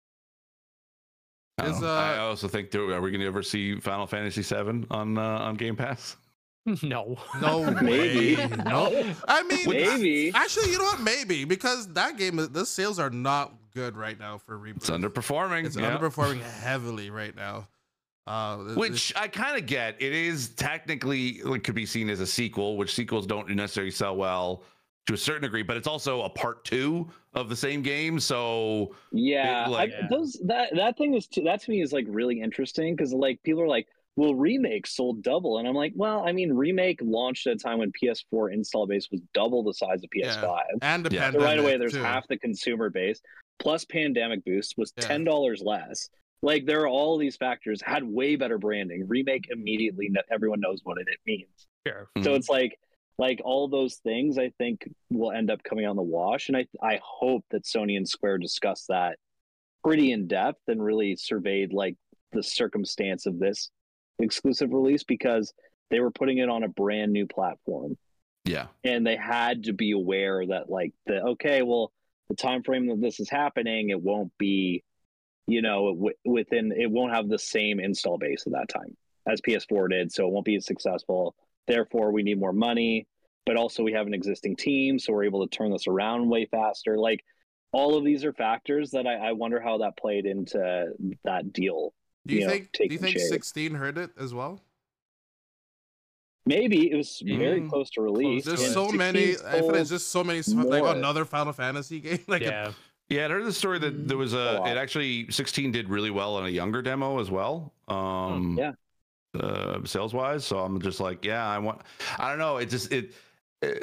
I, don't Is, know. uh, I also think there, are we going to ever see Final Fantasy seven on uh, on Game Pass? No. No Maybe. way. No. I mean, Maybe. Actually, you know what? Maybe because that game, the sales are not good right now for Rebirth. It's underperforming. It's yeah. underperforming heavily right now. Uh, it- Which I kind of get. It is technically it could be seen as a sequel, which sequels don't necessarily sell well to a certain degree, but it's also a part two of the same game. So yeah, It, like- I, those that that thing is too, that to me is like really interesting because like people are like, well, remake sold double, and I'm like, well, I mean, remake launched at a time when P S four install base was double the size of P S five. and the Yeah. So So pandemic right away, there's too. half the consumer base plus pandemic boost was Yeah. ten dollars less. Like there are all these factors. Had way better branding. Remake immediately. kn- Everyone knows what it, it means. Sure. So Mhm. it's like like all those things I think will end up coming on the wash, and I I hope that Sony and Square discuss that pretty in depth and really surveyed like the circumstance of this exclusive release because they were putting it on a brand new platform yeah, and they had to be aware that like the okay, well, the time frame that this is happening, it won't be, you know, w- within it won't have the same install base at that time as P S four did, so it won't be as successful. Therefore, we need more money, but also we have an existing team, so we're able to turn this around way faster. Like all of these are factors that I, I wonder how that played into that deal. Do you you know, think? Do you taking think shape. sixteen heard it as well? Maybe it was very Mm, close to release. There's and so many. sixteen I feel like sold there's just so many. Like more. another Final Fantasy game. Like Yeah. yeah. I heard the story that there was A a. lot. It actually sixteen did really well on a younger demo as well. Um, Yeah. Uh, sales wise, so I'm just like, yeah, I want. I don't know. It just it. it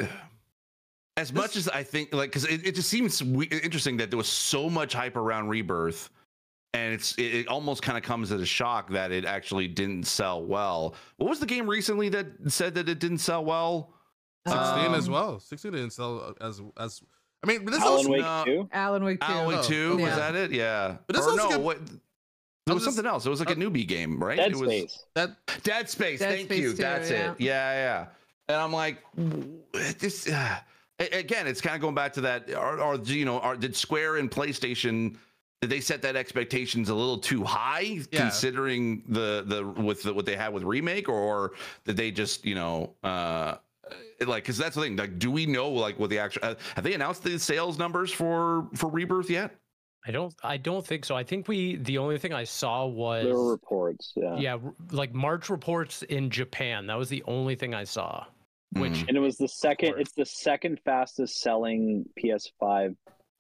as much as I think, like, because it, it just seems we- interesting that there was so much hype around Rebirth, and it's it, it almost kind of comes as a shock that it actually didn't sell well. What was the game recently that said that it didn't sell well? sixteen as Um, well. sixteen didn't sell as as. I mean, but this Alan also. Wake no- two. Alan Wake two. Alan Wake Oh, two okay. was Yeah. that it? Yeah. But this Or also no, got- what? It I'm was just- something else. It was like a uh, newbie game, right? Dead it was Space. That Dead Space. Dead Thank Space you. two, That's yeah. it. Yeah, yeah. And I'm like, this. Uh, a- again, it's kind of going back to that. Or, or you know, are, did Square and PlayStation? Did they set that expectations a little too high, Yeah. considering the the with the, what they had with remake, or did they just you know? uh like, because that's the thing. Like, do we know like what the actual? Uh, have they announced the sales numbers for for Rebirth yet? I don't. I don't think so. I think we. The only thing I saw was. There were reports. Yeah. Yeah, r- like March reports in Japan. That was the only thing I saw. Which Mm. And it was the second. Or- It's the second fastest selling P S five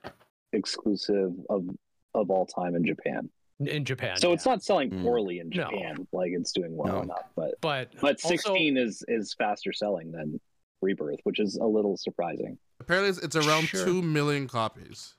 exclusive of of all time in Japan. in Japan. So it's yeah. not selling Mm. poorly in No. Japan. Like it's doing well No. enough, but But but also- sixteen is is faster selling than Rebirth, which is a little surprising. apparently it's, it's around Sure. two million copies.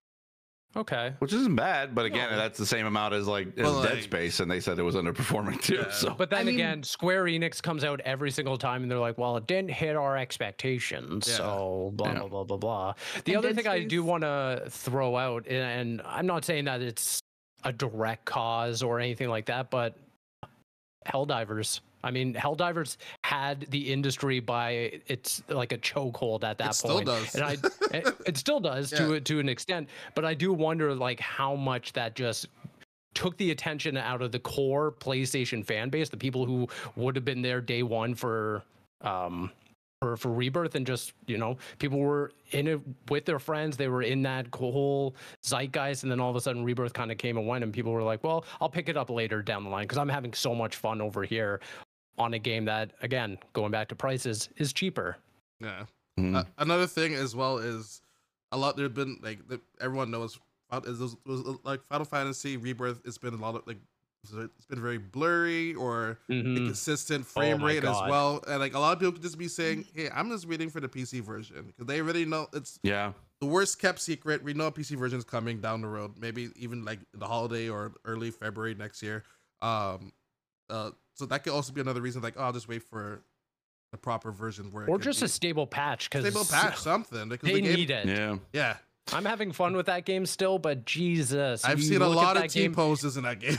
Okay. Which isn't bad, but again, No. that's the same amount as like as Well, Dead like- Space, and they said it was underperforming too. Yeah. So But then I mean- again, Square Enix comes out every single time and they're like, well, it didn't hit our expectations. Yeah. So blah, Yeah. blah, blah, blah, blah. The And other Dead thing I do Space- want to throw out, and- and I'm not saying that it's a direct cause or anything like that, but Helldivers. I mean, Helldivers had the industry by it's like a chokehold at that It still point. does. And I, it, it still does to Yeah. a- to an extent, but I do wonder like how much that just took the attention out of the core PlayStation fan base, the people who would have been there day one for um for for Rebirth, and just, you know, people were in it with their friends. They were in that whole zeitgeist, and then all of a sudden Rebirth kind of came and went, and people were like, well, I'll pick it up later down the line because I'm having so much fun over here on a game that, again, going back to prices, is cheaper. Yeah. Mm. Uh, another thing as well is a lot. There's been like the, everyone knows is was, was like Final Fantasy Rebirth. It's been a lot of like it's been very blurry or Mhm. inconsistent frame my rate as God. well, and like a lot of people could just be saying, "Hey, I'm just waiting for the P C version," because they already know it's Yeah. the worst kept secret. We know a P C version is coming down the road, maybe even like the holiday or early February next year. Um, uh, so that could also be another reason, like, oh, I'll just wait for the proper version where it Or could just be a stable patch, because stable patch, something. Because they the game, need it. Yeah. yeah, I'm having fun with that game still, but Jesus, I've you seen a look at lot of that T game- poses in that game.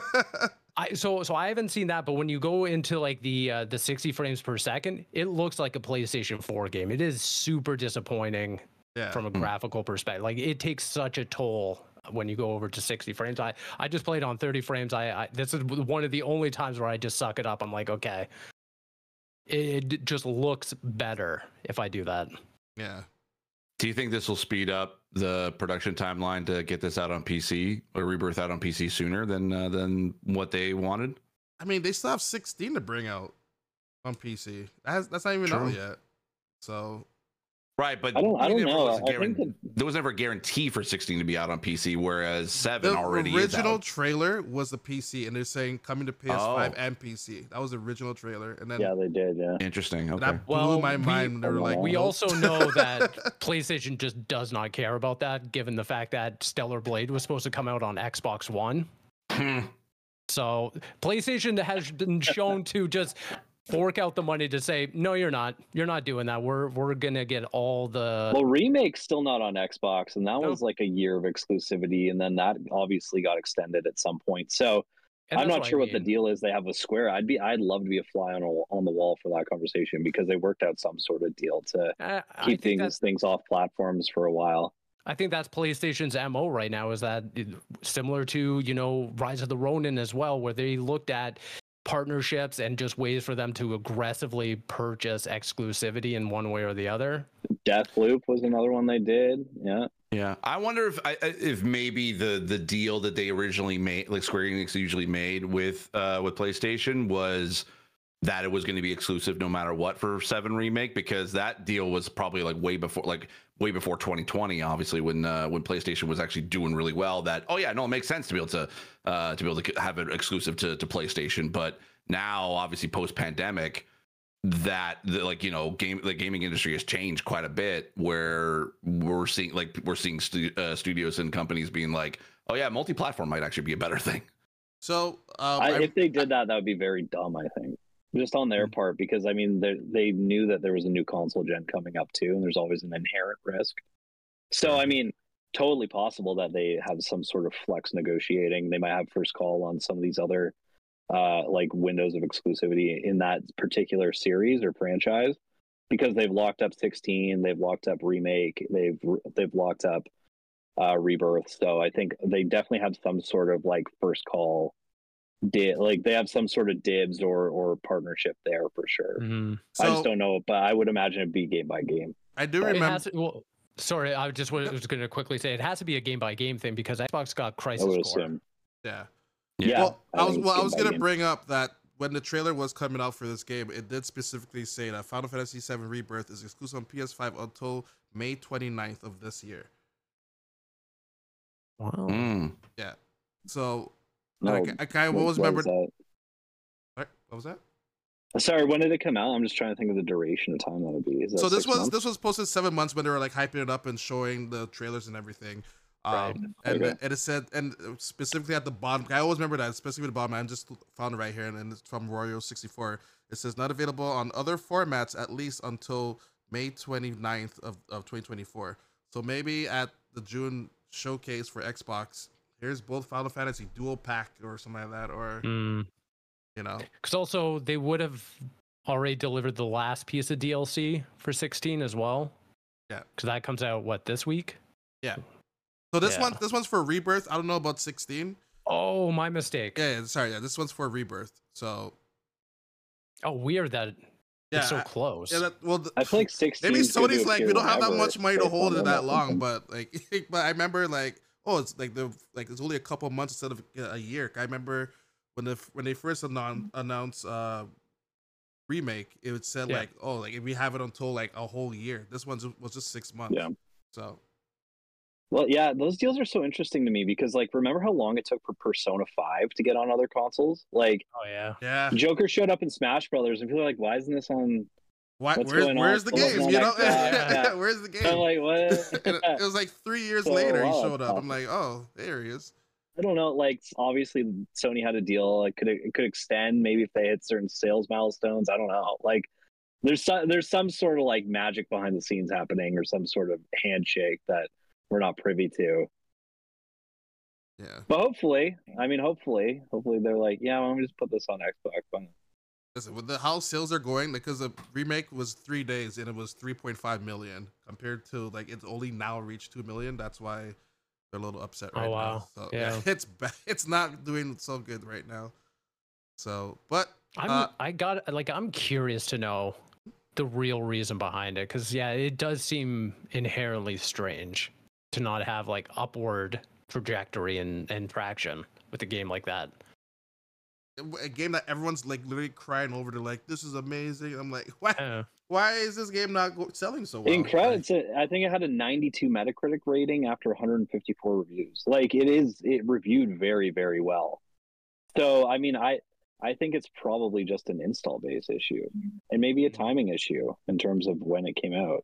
I so so I haven't seen that, but when you go into like the uh, the sixty frames per second, it looks like a PlayStation four game. It is super disappointing yeah, from a graphical perspective. Like, it takes such a toll when you go over to sixty frames. I I just played on thirty frames. I, I this is one of the only times where I just suck it up. I'm like, okay, it, it just looks better if I do that. yeah. Do you think this will speed up the production timeline to get this out on P C or Rebirth out on P C sooner than uh, than what they wanted? I mean, they still have sixteen to bring out on P C. That's that's not even True. out yet. So Right, but I don't- I we don't never know. was a I think guaran- there was never a guarantee for sixteen to be out on P C, whereas seven the already is original out. trailer was the P C, and they're saying coming to P S five Oh. and P C. That was the original trailer, and then Yeah, they did. Yeah. Interesting. Okay. that blew Well, my we- mind. They were like, We nope. also know that PlayStation just does not care about that, given the fact that Stellar Blade was supposed to come out on Xbox One. Hmm. So PlayStation has been shown to just fork out the money to say, no, you're not. You're not doing that. We're we're gonna get all the. Well, Remake's still not on Xbox, and that No. was like a year of exclusivity, and then that obviously got extended at some point. So and I'm that's not what I sure what the mean. deal is they have with Square. I'd be, I'd love to be a fly on a, on the wall for that conversation because they worked out some sort of deal to Uh, I keep think things that's things off platforms for a while. I think that's PlayStation's M O right now. Is that similar to, you know, Rise of the Ronin as well, where they looked at partnerships and just ways for them to aggressively purchase exclusivity in one way or the other. Deathloop was another one they did. Yeah. Yeah, I wonder if I, I- if maybe the the deal that they originally made, like Square Enix usually made with uh with PlayStation, was that it was going to be exclusive no matter what for seven Remake, because that deal was probably like way before, like way before twenty twenty, obviously, when uh, when PlayStation was actually doing really well. That, oh yeah, no, it makes sense to be able to uh to be able to have it exclusive to to PlayStation. But now, obviously, post pandemic, that the, like, you know, game the gaming industry has changed quite a bit, where we're seeing like we're seeing stu- uh, studios and companies being like, oh yeah, multi-platform might actually be a better thing. So um, I, I- if they did that, that would be very dumb, I think, just on their part, because I mean, they they knew that there was a new console gen coming up too, and there's always an inherent risk. So I mean, totally possible that they have some sort of flex negotiating. They might have first call on some of these other uh, like windows of exclusivity in that particular series or franchise, because they've locked up sixteen, they've locked up Remake, they've they've locked up uh, Rebirth. So I think they definitely have some sort of like first call. Di- like they have some sort of dibs or or partnership there for sure. Mm-hmm. so I just don't know, but I would imagine it'd be game by game. I do It remember. has to, well, sorry, I just wa- was going to quickly say it has to be a game by game thing because Xbox got I Crisis would Core. assume. Yeah. Yeah. Well, I was think well, it's I was game by gonna game. bring up that when the trailer was coming out for this game, it did specifically say that Final Fantasy seven Rebirth is exclusive on P S five until May twenty-ninth of this year. Wow. Mm. Yeah. So No, I, I kind of what- always what remembered. was What what was that? that? Sorry, when did it come out? I'm just trying to think of the duration of time that would be. Is that So this six was months? this was posted seven months when they were like hyping it up and showing the trailers and everything. Um, Right. and, Okay. and it said, and specifically at the bottom, I always remember that, specifically at the bottom. I just found it right here, and, and it's from Royal sixty-four. It says not available on other formats at least until May twenty-ninth of, of twenty twenty-four. So maybe at the June showcase for Xbox, here's both Final Fantasy dual pack or something like that, or Mm. you know, Because also they would have already delivered the last piece of D L C for sixteen as well. Yeah. Because that comes out what this week? so this Yeah. one this one's for Rebirth. I don't know about sixteen. Oh, my mistake. Yeah, yeah, sorry, yeah, this one's for Rebirth. So Oh, weird that Yeah, it's so I- close. Yeah, that, well, the, I feel like sixteen. maybe is gonna Sony's do a like we tier don't have that whenever much money to based hold on it their that long, momentum. but like, but I remember like, oh, it's like the like it's only a couple months instead of a year. I remember when the when they first annon- announced uh remake, it said Yeah. like, oh, like if we have it until like a whole year. This one was just six months. Yeah. So Well, yeah, those deals are so interesting to me because, like, remember how long it took for Persona five to get on other consoles? Like, Oh yeah. yeah, Joker showed up in Smash Brothers, and people are like, "Why isn't this on?" why, What's where's going on? where's the What's game? on You know, Xbox? Yeah. where's the game? I'm like, what? And it was like three years So, later he wow, showed up. that's I'm like, oh, there he is. I don't know. Like, obviously, Sony had a deal. It could it could extend maybe if they hit certain sales milestones. I don't know. Like, there's some there's some sort of like magic behind the scenes happening, or some sort of handshake that we're not privy to. Yeah. But hopefully, I mean, hopefully, hopefully they're like, yeah, why don't we just put this on Xbox? Fine. Listen, with the how sales are going, because the remake was three days and it was three point five million compared to like it's only now reached two million. That's why they're a little upset right Oh, wow. now. So yeah, Yeah. it's bad. It's not doing so good right now. So, but I'm uh, I got like I'm curious to know the real reason behind it because yeah, it does seem inherently strange to not have like upward trajectory and, and traction with a game like that. a game that everyone's like literally crying over, they're like, "This is amazing." I'm like, why? Uh, Why is this game not go- selling so well? In credits, I think it had a ninety-two Metacritic rating after one hundred fifty-four reviews. Like, it is, it reviewed very, very well. So, I mean, I, I think it's probably just an install base issue and maybe a timing issue in terms of when it came out.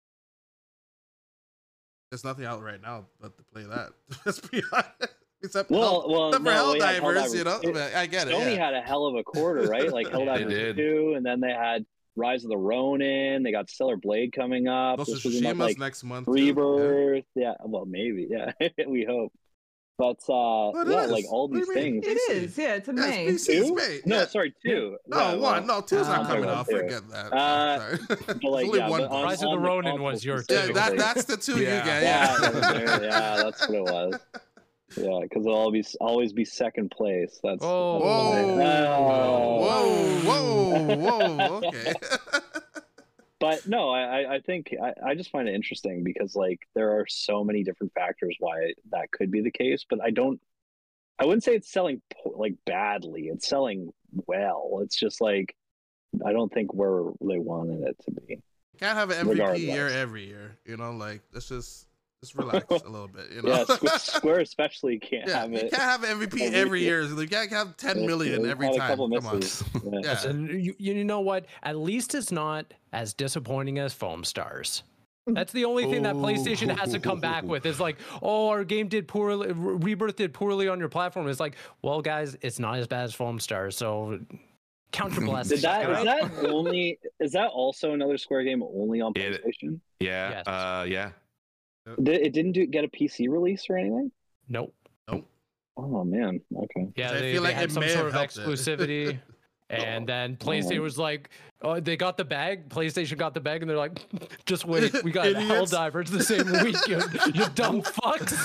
There's nothing out right now but to play that. Let's be honest. Except Well, Hell, well, except for no, we had Helldivers, you know. Helldivers. It, I get it. Sony Yeah. had a hell of a quarter, right? Like They Helldivers did. two, and then they had Rise of the Ronin. They got Stellar Blade coming up. Ghost of This was in that, Tsushima's like next month. too. Rebirth. Yeah. well, maybe. Yeah, we hope. But uh, Well, it yeah, is. like all What do these you mean? things. It P C. is, yeah, it's in Yeah, May. it's P C, it's Two? May. No, Yeah. sorry, two. No, Yeah, one. well, No, two's not uh, coming uh, out. two. Forget that. Uh, Sorry. But There's like, only yeah, one. but on, Rise of the on Ronin console was your yeah, two. that, specifically. that's the two Yeah. you get. Yeah, Yeah. that was there. Yeah, that's what it was. Yeah, because it'll always always be second place. That's Oh. Whoa. Oh. Whoa. Whoa. Whoa. Okay. But no, I I- I think I, I just find it interesting because like there are so many different factors why that could be the case, but I don't. I wouldn't say it's selling po- like badly. It's selling well. It's just like I don't think where they wanted it to be. Can't have an M V P Regardless. year every year. You know, like let's just just relax a little bit. You know. Yeah, Square, Square especially can't Yeah, have you it. can't have M V P every every year. year. You can't have ten Yeah, million they've every had a time. couple Come on. misses. Yeah. Yeah. And you, you know what? At least it's not as disappointing as Foam Stars. That's the only thing that PlayStation has to come back with. Is like, oh, our game did poorly, Rebirth did poorly on your platform. It's like, well, guys, it's not as bad as Foam Stars, so count your blessings. Did that is right? that only is that also another Square game only on It- PlayStation? Yeah. Yes. Uh, yeah. Did, it didn't do, get a P C release or anything? Nope. Oh man, okay. Yeah, I they, feel they like had it some may sort have of helped it. exclusivity. And then PlayStation was like, oh, they got the bag. PlayStation got the bag, and they're like, just wait, we got Idiots. Helldivers the same week, you, you dumb fucks.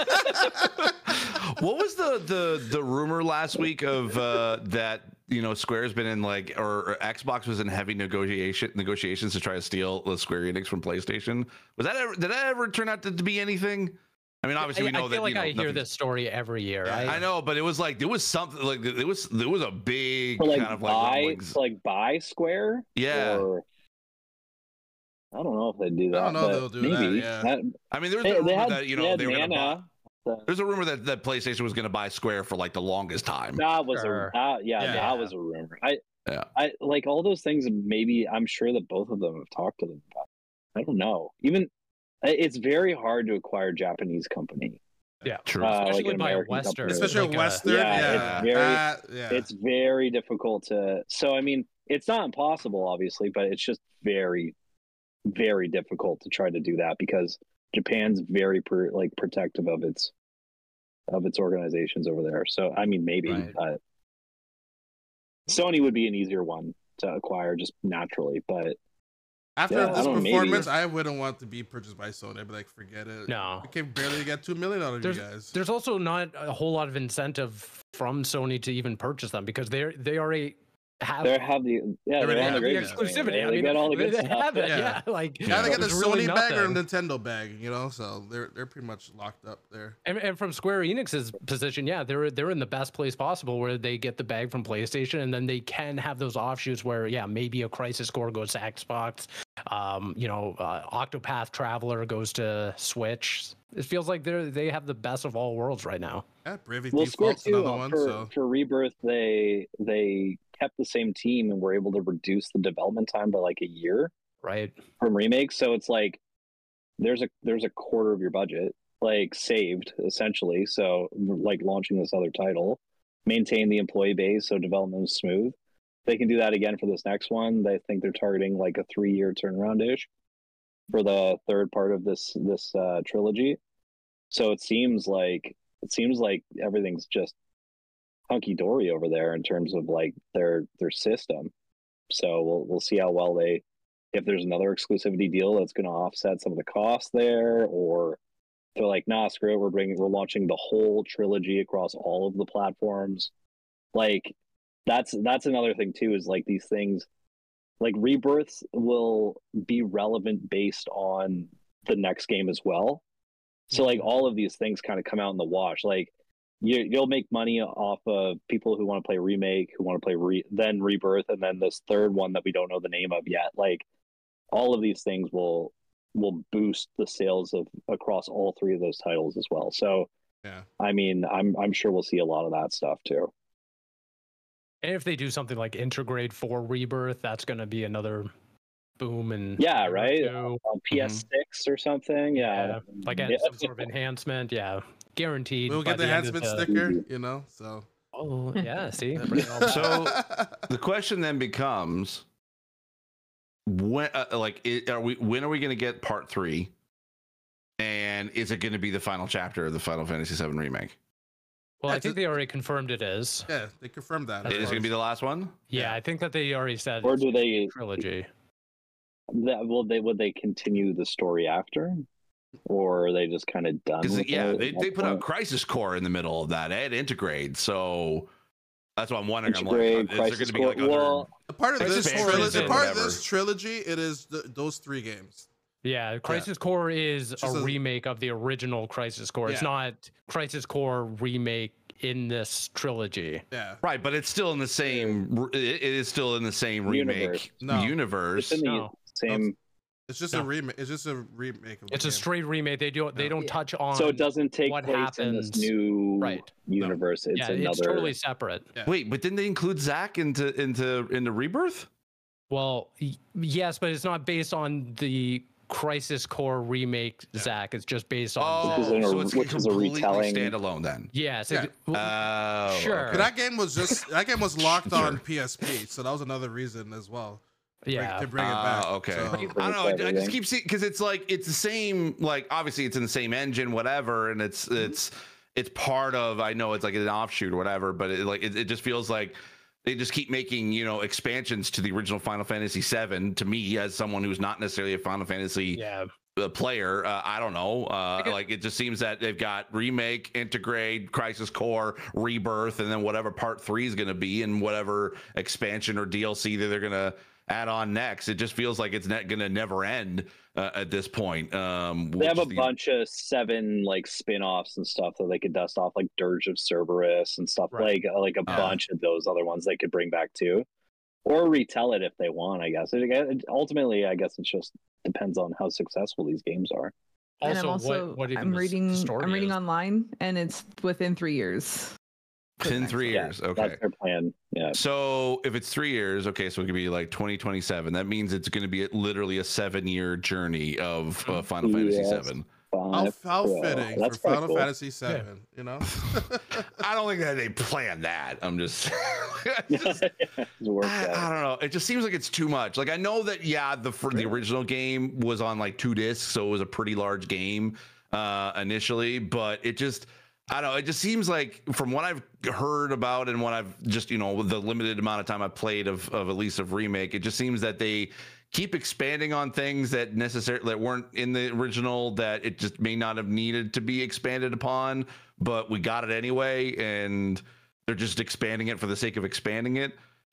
What was the the the rumor last week of uh, that you know Square's been in like or, or Xbox was in heavy negotiation negotiations to try to steal the Square Enix from PlayStation? Was that ever did that ever turn out to, to be anything? I mean, obviously I, we know I that. feel like you know, I hear nothing's- this story every year. Yeah, I, I know, but it was like there was something like it was there was a big For like kind of like buy rumblings. to, like buy Square? Yeah. Or, I don't know if they do that. I don't know if but they'll do that, maybe. yeah. That- I mean, there was they, a rumor they had, that you they know had they were going to buy. Nana. The- There's a rumor that, that PlayStation was going to buy Square for like the longest time. That was Sure. a that, yeah, Yeah. that was a rumor. I Yeah. I like all those things. Maybe I'm sure that both of them have talked to them about. I don't know. Even it's very hard to acquire Japanese company. yeah, True. Uh, like especially an by a American Western, company. Especially like a Western. yeah, Yeah. it's very- that- yeah. It's very difficult to. So I mean, it's not impossible, obviously, but it's just very, very difficult to try to do that because Japan's very per, like protective of its of its organizations over there. So I mean, maybe Right. uh, Sony would be an easier one to acquire just naturally, but After yeah, I this don't know, maybe- performance, I wouldn't want to be purchased by Sony. I'd be like, forget it. No. We can barely get two million out of There's, you guys. there's also not a whole lot of incentive from Sony to even purchase them because they're they are a have They have the yeah, They they're on have the the great exclusivity. They, I they mean, get all the they, good they stuff. have it. yeah. Yeah, like Yeah, they got the there's really Sony bag or nothing. Nintendo bag, you know, so they're they're pretty much locked up there. And, and from Square Enix's position, yeah, they're they're in the best place possible where they get the bag from PlayStation, and then they can have those offshoots where, yeah, maybe a Crisis Core goes to Xbox, um, you know, uh, Octopath Traveler goes to Switch. It feels like they're they have the best of all worlds right now. Yeah, Bravely Well, Square Default's too, another uh, one. for, So for Rebirth, they they kept the same team and were able to reduce the development time by like a year Right. from remakes. So it's like there's a there's a quarter of your budget like saved essentially. So like launching this other title, maintain the employee base so development is smooth. They can do that again for this next one. They think they're targeting like a three year turnaround ish for the third part of this this uh, trilogy. So it seems like it seems like everything's just hunky dory over there in terms of like their their system. So we'll we'll see how well they, if there's another exclusivity deal that's going to offset some of the costs there, or they're like, nah, screw it, we're bringing we're launching the whole trilogy across all of the platforms. Like that's that's another thing too, is like these things like rebirths will be relevant based on the next game as well. So like all of these things kind of come out in the wash. Like you, you'll make money off of people who want to play remake, who want to play re, then rebirth, and then this third one that we don't know the name of yet. Like all of these things will will boost the sales of across all three of those titles as well. So yeah, I mean, I'm I'm sure we'll see a lot of that stuff too. And if they do something like Intergrade for Rebirth, that's going to be another boom and Yeah, right. Two. On P S six or something. Yeah, Yeah, like yeah. some sort of enhancement. Yeah, guaranteed. we'll by get the the end of enhancement the- sticker, you know. So Oh yeah, see. So the question then becomes, when, uh, like, it, are we? When are we going to get part three? And is it going to be the final chapter of the Final Fantasy seven remake? Well, Yeah, I think just- they already confirmed it is. yeah, they confirmed that. It It is going to be the last one. Yeah, Yeah. I think that they already said Or it's do a they trilogy. that will they would they continue the story after, or are they just kind of done? Because With yeah, it they, at they that put out point? Crisis Core in the middle of that and Integrate, so that's what I'm wondering. Integrate, I'm like, uh, is there going Crisis to be like Core- other? well, A part of Crisis this Core trilogy. is A in part of whatever. this trilogy. It is the, those three games. Yeah, Crisis Core is Just a a- remake of the original Crisis Core. It's Yeah. not Crisis Core remake in this trilogy. Yeah, Right, but it's still in the same. It it is still in the same Universe. remake No. universe. It's in the No. same. it's just No. a remake. It's just a remake of the It's a game. straight remake. They don't they Yeah. don't touch on So it doesn't take what place in this happens- new Right. universe. It's yeah, another. it's totally separate. Yeah. Wait, but didn't they include Zack into into into Rebirth? Well, y- yes, but it's not based on the Crisis Core remake, Yeah. Zach. It's just based on Oh, is in a- so it's which is a completely retelling. standalone then. yes. Yeah. it- well, Oh, Sure. okay. That game was just that game was locked Sure. on P S P, so that was another reason as well. to bring- yeah. to bring it Ah, back. okay. So- I don't know. I, I just keep seeing because it's like it's the same. Like obviously it's in the same engine, whatever, and it's it's it's part of. I know it's like an offshoot or whatever, but it, like it, it just feels like they just keep making you know expansions to the original Final Fantasy seven. To me, as someone who's not necessarily a Final Fantasy Yeah. uh, player, uh, I don't know. Uh, Okay. Like it just seems that they've got remake, integrate, Crisis Core, Rebirth, and then whatever part three is going to be, and whatever expansion or D L C that they're going to add on next. It just feels like it's not going to never end uh, at this point. Um, They which have a is the- bunch of seven like spin-offs and stuff that they could dust off, like Dirge of Cerberus and stuff Right. like like a Yeah. bunch of those other ones they could bring back too, or retell it if they want. I guess it, it, ultimately, I guess it just depends on how successful these games are. and I'm Also, also what, what even I'm the s- reading the story I'm reading is. online, and it's within three years. in three Yeah, years. Okay. That's their plan. Yeah. So if it's three years, okay, so it could be like twenty twenty-seven. That means it's going to be literally a seven-year journey of uh, Final Fantasy Yes. seven. How, Five, how Pro. fitting That's for quite Final cool. Fantasy seven, you know? I don't think that they planned that. I'm just, it's just It's worked I, out. I don't know. It just seems like it's too much. Like I know that yeah, the for the original game was on like two discs, so it was a pretty large game uh initially, but it just I don't know. It just seems like from what I've heard about and what I've just, you know, with the limited amount of time I've played of, of at least of Remake, it just seems that they keep expanding on things that necessarily that weren't in the original, that it just may not have needed to be expanded upon, but we got it anyway, and they're just expanding it for the sake of expanding it.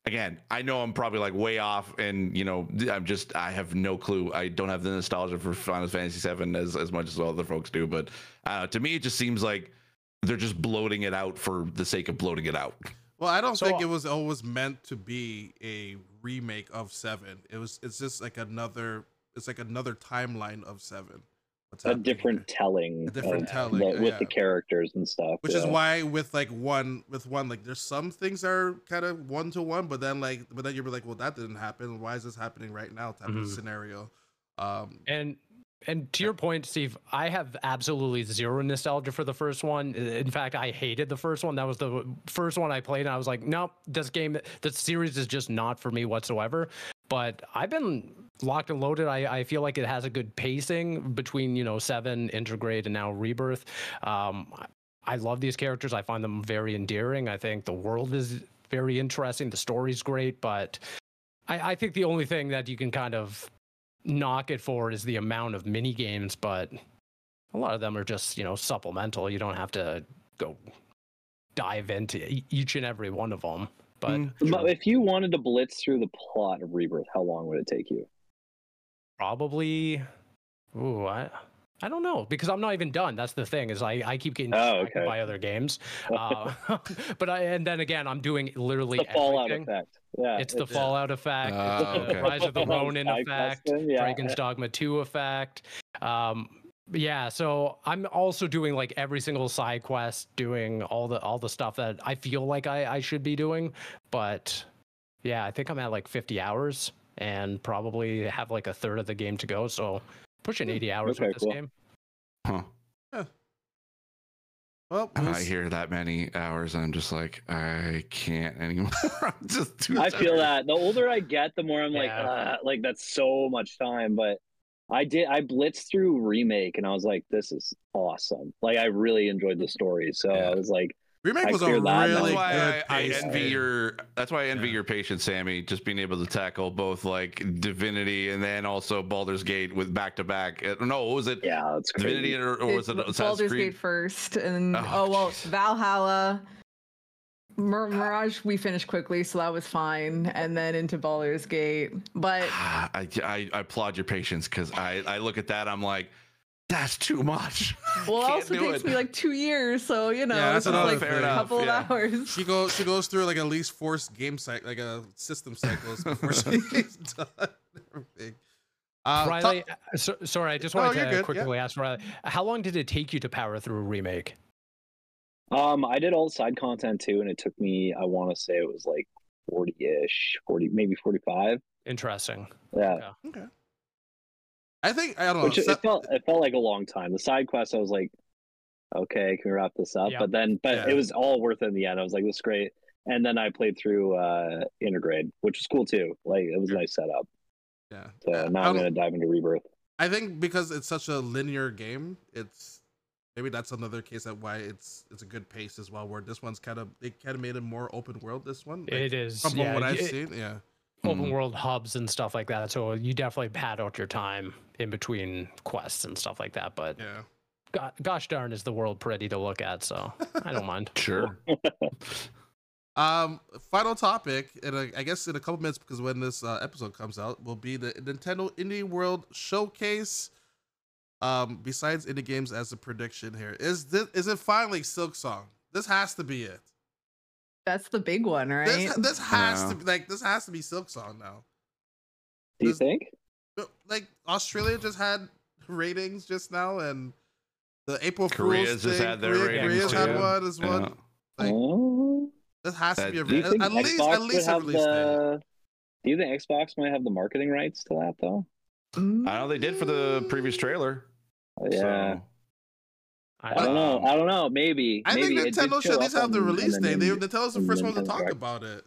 again, I know I'm probably like way off, and you know, I'm just I have no clue. I don't have the nostalgia for Final Fantasy seven as as much as other folks do, but uh, to me, it just seems like they're just bloating it out for the sake of bloating it out. Well, I don't So- think it was always meant to be a remake of seven. It was. It's just like another. It's like another timeline of seven. What's A happening different here. telling, A different of telling, the- uh, with yeah. the characters and stuff. Which yeah. is why with like one with one like there's some things that are kind of one to one, but then like but then you're like, well, that didn't happen. Why is this happening right now? Type of Mhm. scenario. Um, And and to your point, Steve, I have absolutely zero nostalgia for the first one. In fact, I hated the first one. That was the first one I played, and I was like, nope, this game, this series is just not for me whatsoever. But I've been locked and loaded. I, I feel like it has a good pacing between, you know, seven, Intergrade, and now Rebirth. Um, I love these characters. I find them very endearing. I think the world is very interesting. The story's great, but I, I think the only thing that you can kind of knock it for is the amount of mini games, but a lot of them are just, you know, supplemental. You don't have to go dive into e- each and every one of them. But Mm. But if you wanted to blitz through the plot of Rebirth, how long would it take you? probably, ooh, I, I don't know, because I'm not even done. That's the thing, is I, I keep getting Oh, distracted okay. by other games. Uh, but I, and then again, I'm doing literally The Fallout everything. effect. Yeah, It's the Fallout effect, Ah, it's the okay. Rise of the Ronin Side effect, questing, yeah. Dragon's Dogma two effect. Um, yeah, so I'm also doing like every single side quest, doing all the all the stuff that I feel like I, I should be doing. But yeah, I think I'm at like fifty hours and probably have like a third of the game to go. So pushing eighty hours Okay, with this cool. game. Huh. well, we'll I s- hear that many hours, and I'm just like, I can't anymore. I'm just too I feel tired. that the older I get, the more I'm like, Yeah. uh, like that's so much time. But I did, I blitzed through Remake, and I was like, this is awesome. Like I really enjoyed the story, so Yeah. I was like, remake I was a cleared that, really That's good why I, I pace envy game. your. That's why I envy Yeah. your patience, Sammy. Just being able to tackle both like Divinity and then also Baldur's Gate with back to back. No, what was it? yeah, that's crazy. Divinity or, or was it It's Assassin's Baldur's Creed? Gate first, and Oh, oh, well, jeez. Valhalla. Mir- Mirage we finished quickly, so that was fine, and then into Baldur's Gate. But I, I I applaud your patience because I I look at that, I'm like, that's too much. I well, it can't also do takes it. me like two years, so you know, Yeah, it's that's just another like thing. a Fair enough, couple yeah. of hours. She goes she goes through like at least four game cycle like a system cycles before she's done everything. Uh, Riley, top- uh, so, sorry, I just Oh, wanted you're to good, yeah. quickly ask Riley, how long did it take you to power through Remake? Um, I did all the side content too, and it took me, I want to say it was like forty-ish, forty, maybe forty-five. Interesting. Yeah, Okay. okay. I think I don't know. which it, so- it felt it felt like a long time. The side quest, I was like, okay, can we wrap this up? Yeah. But then, but Yeah. it was all worth it in the end. I was like, this is great. And then I played through uh Intergrade, which was cool too. Like it was a nice setup. yeah. So Yeah, now I I'm don't- gonna dive into Rebirth. I think because it's such a linear game, it's maybe that's another case of why it's it's a good pace as well. Where this one's kind of they kind of made it more open world. This one, like, It is. from yeah, what I've it- seen, yeah. open Mhm. world hubs and stuff like that. So you definitely pad out your time in between quests and stuff like that. But Yeah. go- gosh darn, is the world pretty to look at? So I don't mind. Sure. Um, final topic, and I, I guess in a couple minutes because when this uh, episode comes out, will be the Nintendo Indie World Showcase. Um, besides indie games as a prediction here, is this is it finally Silk Song? This has to be it. That's the big one, right? This this has Yeah. to be like this has to be Silk Song now. Do you Does- think? Like Australia just had ratings just now, and the April Korea's Fool's just thing, had their Korea, ratings Korea's had too. one as one. Yeah. Like, Oh. this has to That- be a Do Do you at, think at least Xbox at would least a have release date. the? Do you think Xbox might have the marketing rights to that though? Mm. I know they did for the previous trailer. Yeah, So, I don't know. Um, I don't know. Maybe. I maybe think it did Nintendo should show at least up have the on- release on date. They Nin- Nintendo's the on first one to Nintendo talk Direct. about it.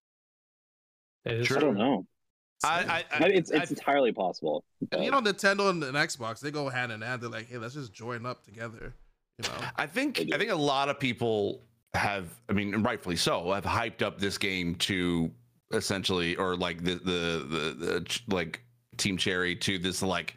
It is Sure. I don't know. I, I, I mean, it's I, it's entirely possible. And but- you know, Nintendo and, and Xbox, they go hand in hand. They're like, hey, let's just join up together. You know, I think I think a lot of people have, I mean, and rightfully so, have hyped up this game to essentially, or like the the the, the ch- like Team Cherry to this like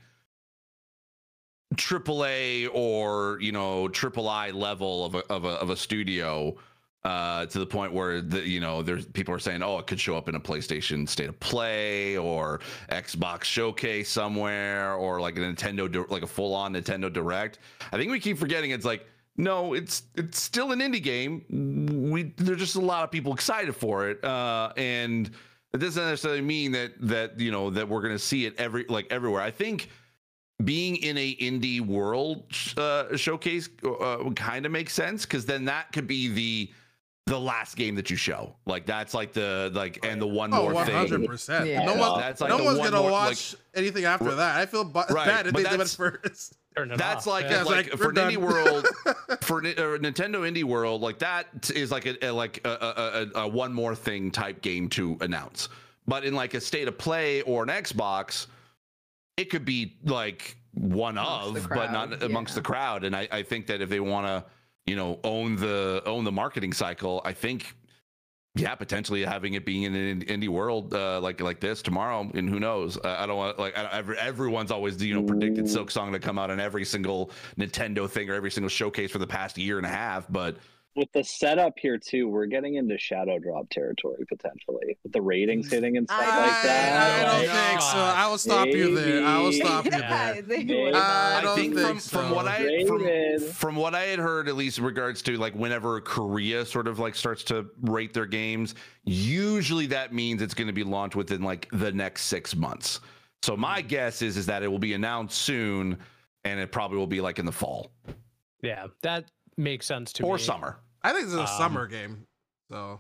triple A or you know triple I level of a of a of a studio. uh, to the point where the you know there's people are saying, oh, it could show up in a PlayStation State of Play or Xbox Showcase somewhere, or like a Nintendo, like a full on Nintendo Direct. I think we keep forgetting it's like. No, it's it's still an indie game. We there's just a lot of people excited for it, uh, and it doesn't necessarily mean that that you know that we're gonna see it every like everywhere. I think being in a indie world uh, showcase uh, kind of makes sense, because then that could be the the last game that you show. Like that's like the like and the one Oh, more one thing. hundred percent. Yeah. No one, That's like no the one's one gonna more, watch anything after that. I feel bu- Right, bad if but they did it that's- first. Turn it That's off, like, yeah. it's like, like, for we're an indie done. world, for Ni- uh, Nintendo Indie World, like that is like a, a like a, a, a, a one more thing type game to announce. But in like a State of Play or an Xbox, it could be like one Amongst the of, but not crowd, amongst yeah. the crowd. And I, I think that if they want to, you know, own the own the marketing cycle, I think. Yeah, potentially having it being in an indie world uh, like like this tomorrow, and who knows? Uh, I don't want like I, every, everyone's always you know predicted Silk Song to come out on every single Nintendo thing or every single showcase for the past year and a half. But With the setup here too, we're getting into Shadow Drop territory potentially with the ratings hitting and stuff I- like I, that. I don't Yeah. think so. I will stop you there. I will stop you Yeah, there. they Maybe. would I not. don't I think think from, so. from what I from, Rated. from what I had heard, at least in regards to like whenever Korea sort of like starts to rate their games, usually that means it's going to be launched within like the next six months. So my guess is is that it will be announced soon, and it probably will be like in the fall Yeah, that makes sense to or me. summer. I think this is a Um, summer game. So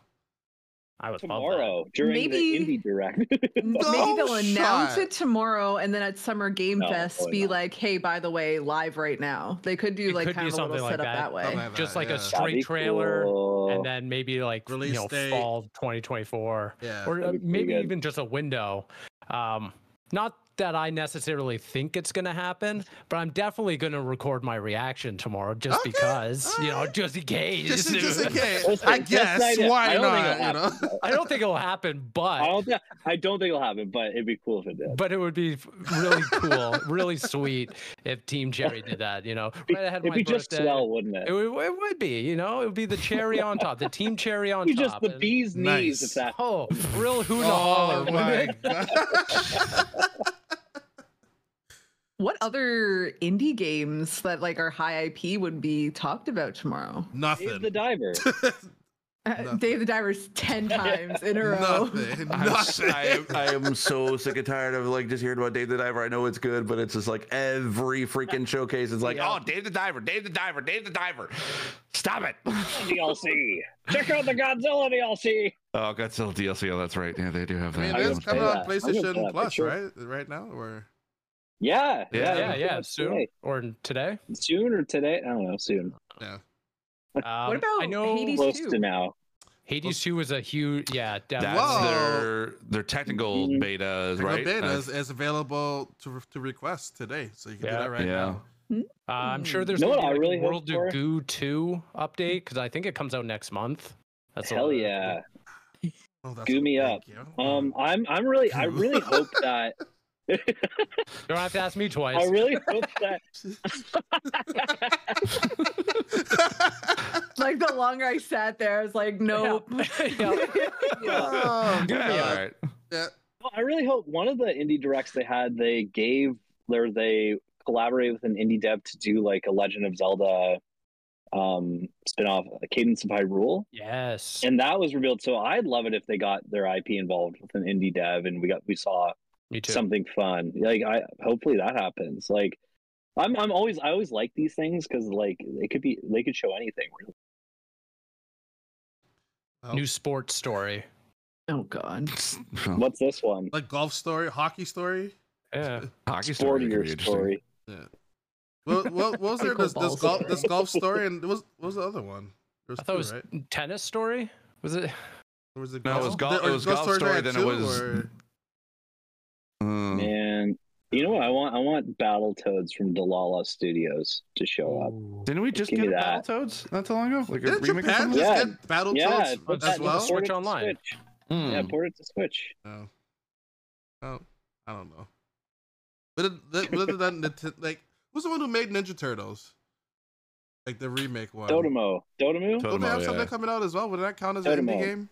I would love that. Tomorrow during Maybe- the Indie Direct. Maybe No they'll announce shot. it tomorrow, and then at Summer Game No, Fest, probably be not. like, "Hey, by the way, live right now." They could do It like could kind be of a little something like setup that. that, way. Something like Just that, like yeah. a That'd straight be trailer, cool. and then maybe like Release you know date. fall twenty twenty-four, yeah. or uh, That'd be pretty maybe good. even just a window. Um, not that I necessarily think it's going to happen, but I'm definitely going to record my reaction tomorrow just Okay, because, you know, alright. just in case. Just, just in case. Listen, I just guess. the idea. Why I don't think not? it'll You know? happen. I don't think it'll happen, I but don't. Think, I don't think it'll happen, but it'd be cool if it did. but it would be really cool, really sweet if Team Cherry did that. You know, right ahead of It'd my be birthday. just swell, wouldn't it? It would, it would be, you know, it would be the cherry on top, the Team Cherry on It'd be top. just the and- bee's knees, Nice. if that. Oh, real hoona Oh holler. wouldn't my it? god. What other indie games that like are high I P would be talked about tomorrow? Nothing. Dave the Diver. Uh, Nothing. Dave the Diver's ten times in a row. Nothing. I'm, Nothing. I, am, I am so sick and tired of like just hearing about Dave the Diver. I know it's good, but it's just like every freaking showcase is like, Yeah. oh, Dave the Diver, Dave the Diver, Dave the Diver. Stop it. D L C. Check out the Godzilla D L C. Oh, Godzilla D L C. Oh, that's right. Yeah, they do have I mean, that. it I is would coming say on that. I would say PlayStation that, Plus, sure. right? Right now, or Yeah, Yeah, yeah, Yeah, yeah, that's soon right. or today. Soon or today? I don't know. Soon. yeah. Um, What about I know Hades Close two? to now. Hades two is a huge, yeah, That's definitely. Whoa. their their technical Mhm. betas, The right? beta Uh, is, is available to to request today, so you can Yeah. do that right Yeah. now. Uh, I'm sure there's You know gonna what be I like really a hope World for? of Goo two update because I think it comes out next month. That's Hell all- yeah. Oh, that's Goo me thank up. you. Um, I'm. I'm really. I really hope that. You don't have to ask me twice. I really hope that. Like the longer I sat there, I was like, nope. Yeah. Oh, Give me yeah, a- all right. yeah. Well, I really hope one of the indie directs they had, they gave, or they collaborated with an indie dev to do like a Legend of Zelda um spin-off, Cadence of Hyrule, Yes. and that was revealed. So I'd love it if they got their I P involved with an indie dev, and we got we saw Me too. something fun. Like I hopefully that happens. Like I'm I'm always I always like these things because like it could be they could show anything really. Oh, New sports story. Oh god. What's this one? like golf story, hockey story. Yeah. Hockey story could Sportier be interesting. story. Yeah. What, what, what was there? This, this Pickleballs. golf, this golf story, and what was what was the other one? There was I thought it two, was right? tennis story. Was it? Or was it No, it golf? was golf- There- it or was golf Story story, had then it two, was- or- Hmm. And you know what? I want I want Battletoads from Delala Studios to show up. Ooh. Didn't we just Give get me a that. Battletoads not too long ago? Like a Didn't remake or Japan something? just Yeah. get Battletoads Yeah, put as that in the well? Switch port it to Online. Switch. Hmm. Yeah, port it to Switch. No. Oh, I don't know. But it, that, but other than the, like, who's the one who made Ninja Turtles? Like the remake one. Dotemu. Dotemu? Don't they Totemo, have yeah. something coming out as well? Would that count as an Dotemu. indie game?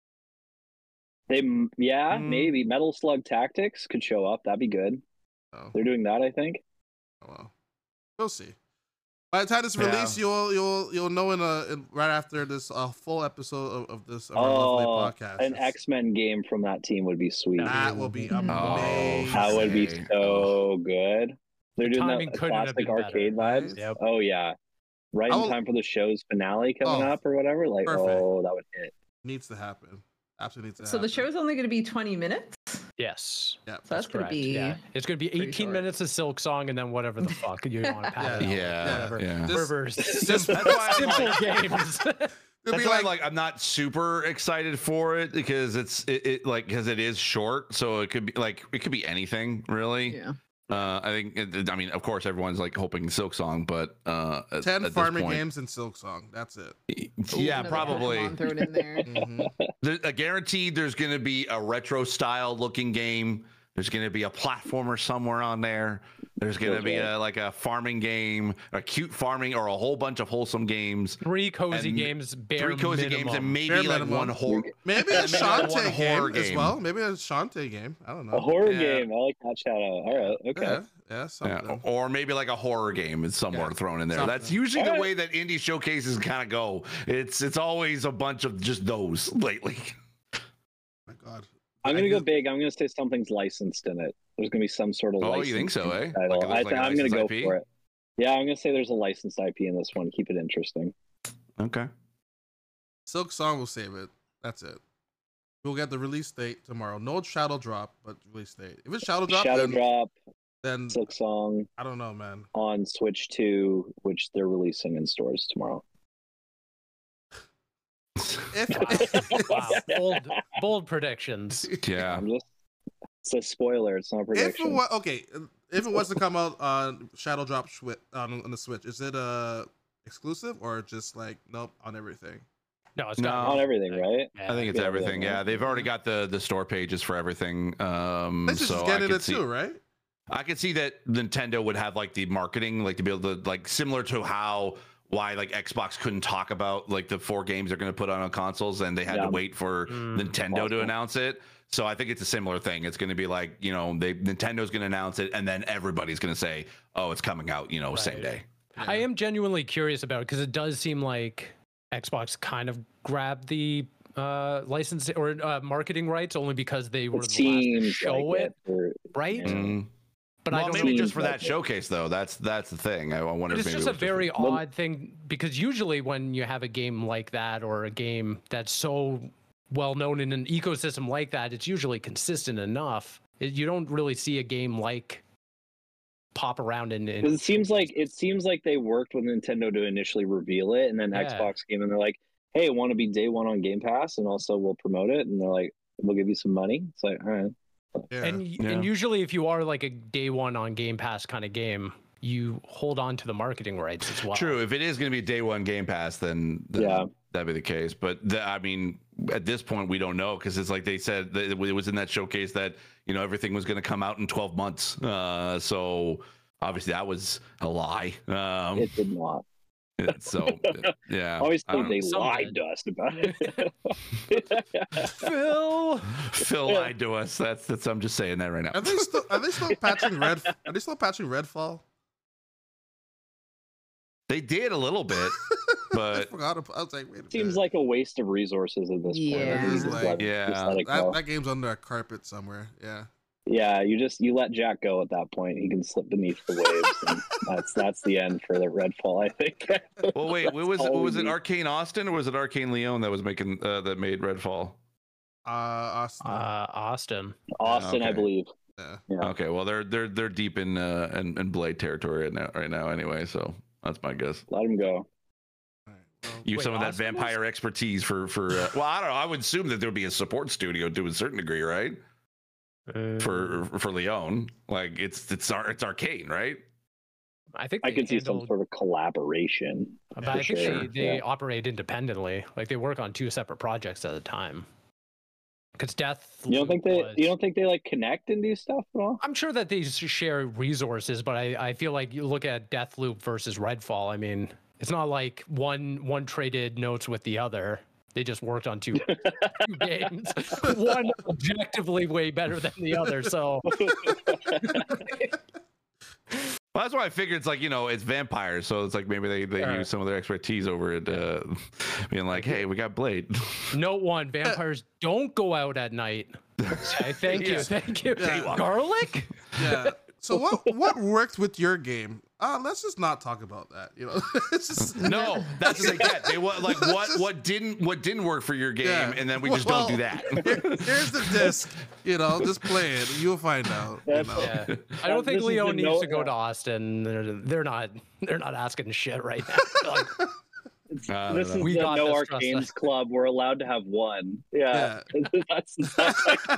They yeah, Mm. maybe Metal Slug Tactics could show up. That'd be good. Oh, They're doing that, I think. oh well. We'll see. By the time this Yeah. release, you'll you'll you'll know in a in, right after this a full episode of, of this of our Oh, lovely podcast. an X Men game from that team would be sweet. That will be Oh, amazing. That would be Okay. so good. They're The doing timing that couldn't have classic been better. arcade vibes. Yep. Oh yeah, right I in will- time for the show's finale coming Oh, up or whatever. Like, perfect. oh, that would hit. Needs to happen. Absolutely needs to So happen. the show's only going to be twenty minutes. Yes. Yeah. So that's, going Correct. to be. Yeah. It's going to be pretty eighteen short. minutes of Silk Song and then whatever the fuck you want to pass. Yeah. Yeah, Whatever. yeah. Just- Whatever. just- Simple, that's why I'm simple like- games. It'll That's be why like, I'm like I'm not super excited for it because it's it, it like because it is short, so it could be like it could be anything really. Yeah. Uh, I think it, I mean of course everyone's like hoping Silk Song, but uh, at, ten at this farming point- games and Silk Song. That's it. Yeah, Another probably. Pokemon thrown in there. Mhm. There, uh, guaranteed, there's going to be a retro style looking game. There's going to be a platformer somewhere on there. There's going to be a like a farming game, a cute farming, or a whole bunch of wholesome games. Three cozy And games, bare Three cozy minimum. games and maybe Bare like minimum. one horror. Maybe Yeah, a maybe like one Shantae horror game, as game. well. Maybe a Shantae game. I don't know. A horror Yeah. game. I like that shout out. All right. Okay. Yeah, yeah, Yeah, something. or maybe like a horror game is somewhere Yeah, thrown in there. something. That's usually the Alright. way that indie showcases kind of go. It's it's always a bunch of just those lately. Oh my God. I'm I gonna go do- big. I'm gonna say something's licensed in it. There's gonna be some sort of. Oh, you think so, licensed eh? Title. Like a- I like th- a I'm gonna licensed go I P? for it. Yeah, I'm gonna say there's a licensed I P in this one. Keep it interesting. Okay. Silk Song will save it. That's it. We'll get the release date tomorrow. No Shadow Drop, but release date. If it's Shadow Drop, Shadow then, Drop, then Silk Song I don't know, man. on Switch two, which they're releasing in stores tomorrow. If, Wow. bold, bold predictions. Yeah. I'm just. It's a spoiler. It's not a if prediction. it was okay, if it was to come out on Shadow Drop Switch on, on the Switch, is it uh exclusive or just like nope on everything? No, it's No. got on everything, right? I think it's Yeah, everything. yeah. Yeah, they've already got the the store pages for everything. Um, This is so I getting could it see, too, right? I could see that Nintendo would have like the marketing, like to be able to like similar to how why like Xbox couldn't talk about like the four games they're going to put on, on consoles, and they had Yeah. to wait for Mm, Nintendo to possible. announce it. So I think it's a similar thing. It's going to be like you know they Nintendo's going to announce it, and then everybody's going to say, "Oh, it's coming out," you know, same Right. day. I am genuinely curious about it because it does seem like Xbox kind of grabbed the uh, license or uh, marketing rights only because they were It the last to seems show like it, it. or- right? Yeah. Mm. But well, I don't maybe know. just for Seems that like it. showcase though. That's that's the thing. I, I wonder. But if it's maybe just it a was very for- Well- odd thing because usually when you have a game like that or a game that's so well known in an ecosystem like that, it's usually consistent enough. It, you don't really see a game like pop around in. Because in it seems like it seems like they worked with Nintendo to initially reveal it, and then Yeah. Xbox came and they're like, "Hey, want to be day one on Game Pass, and also we'll promote it." And they're like, "We'll give you some money." It's like, all right, Yeah. and Yeah. and usually if you are like a day one on Game Pass kind of game, you hold on to the marketing rights as well. True. If it is going to be day one Game Pass, then, then Yeah. that'd be the case. But the, I mean, at this point, we don't know because it's like they said that it was in that showcase that you know everything was going to come out in twelve months. Uh, so obviously that was a lie. Um, it did not. so yeah, I Obviously, don't they know. Some lied did. to us about it. Phil. Phil lied to us. That's that's. I'm just saying that right now. Are they still are they still patching Red? Are they still patching Redfall? They did a little bit, I but forgot. About, I was like, wait a minute. Seems like a waste of resources at this point. Yeah. Just It is let- Yeah. just let it that, go. that game's under a carpet somewhere. Yeah. Yeah, you just you let Jack go at that point. He can slip beneath the waves, and that's that's the end for the Redfall, I think. well, wait, what was it? all What we was it? need. Arcane Austin or was it Arcane Leon that was making uh, that made Redfall? Uh, Austin. Uh, Austin. Austin, I Okay. believe. yeah. Yeah. Okay, well they're they're they're deep in uh in, in Blade territory right now, right now anyway. So that's my guess. Let him go. All right, well, Use Wait, some of that Austin was- vampire expertise for for. Uh, well, I don't know. I would assume that there would be a support studio to a certain degree, right? Uh, For for Leon, like it's it's our it's Arcane, right? I think I they could see some handled- sort of collaboration. But for I think sure, they, they yeah. operate independently. Like they work on two separate projects at a time. Because Death. You don't think they? was- You don't think they like connect and do stuff at all? I'm sure that they s- share resources, but I, I feel like you look at Deathloop versus Redfall. I mean, It's not like one one traded notes with the other. They just worked on two, two games. One objectively way better than the other. So Well, that's why I figured it's like, you know, it's vampires, so it's like maybe they, they Sure. use some of their expertise over it, uh, being like, hey, we got Blade. note one: vampires don't go out at night. Okay, thank you, Yeah. thank you. Yeah. Garlic? Yeah. So what what worked with your game? Uh, let's just not talk about that. You know, it's just No, that's what they get. They want like what Just- what didn't what didn't work for your game, Yeah. and then we just Well, don't do that. Here- here's the disc. You know, just play it. You'll find out. You That's- know? Yeah. I don't think This is Leo the needs note- to go to Austin. They're, they're not. They're not asking shit right now. Like, It's- I don't this know. is We the got No this, trust Arcanes us. Club. We're allowed to have one. Yeah. that's, that's like,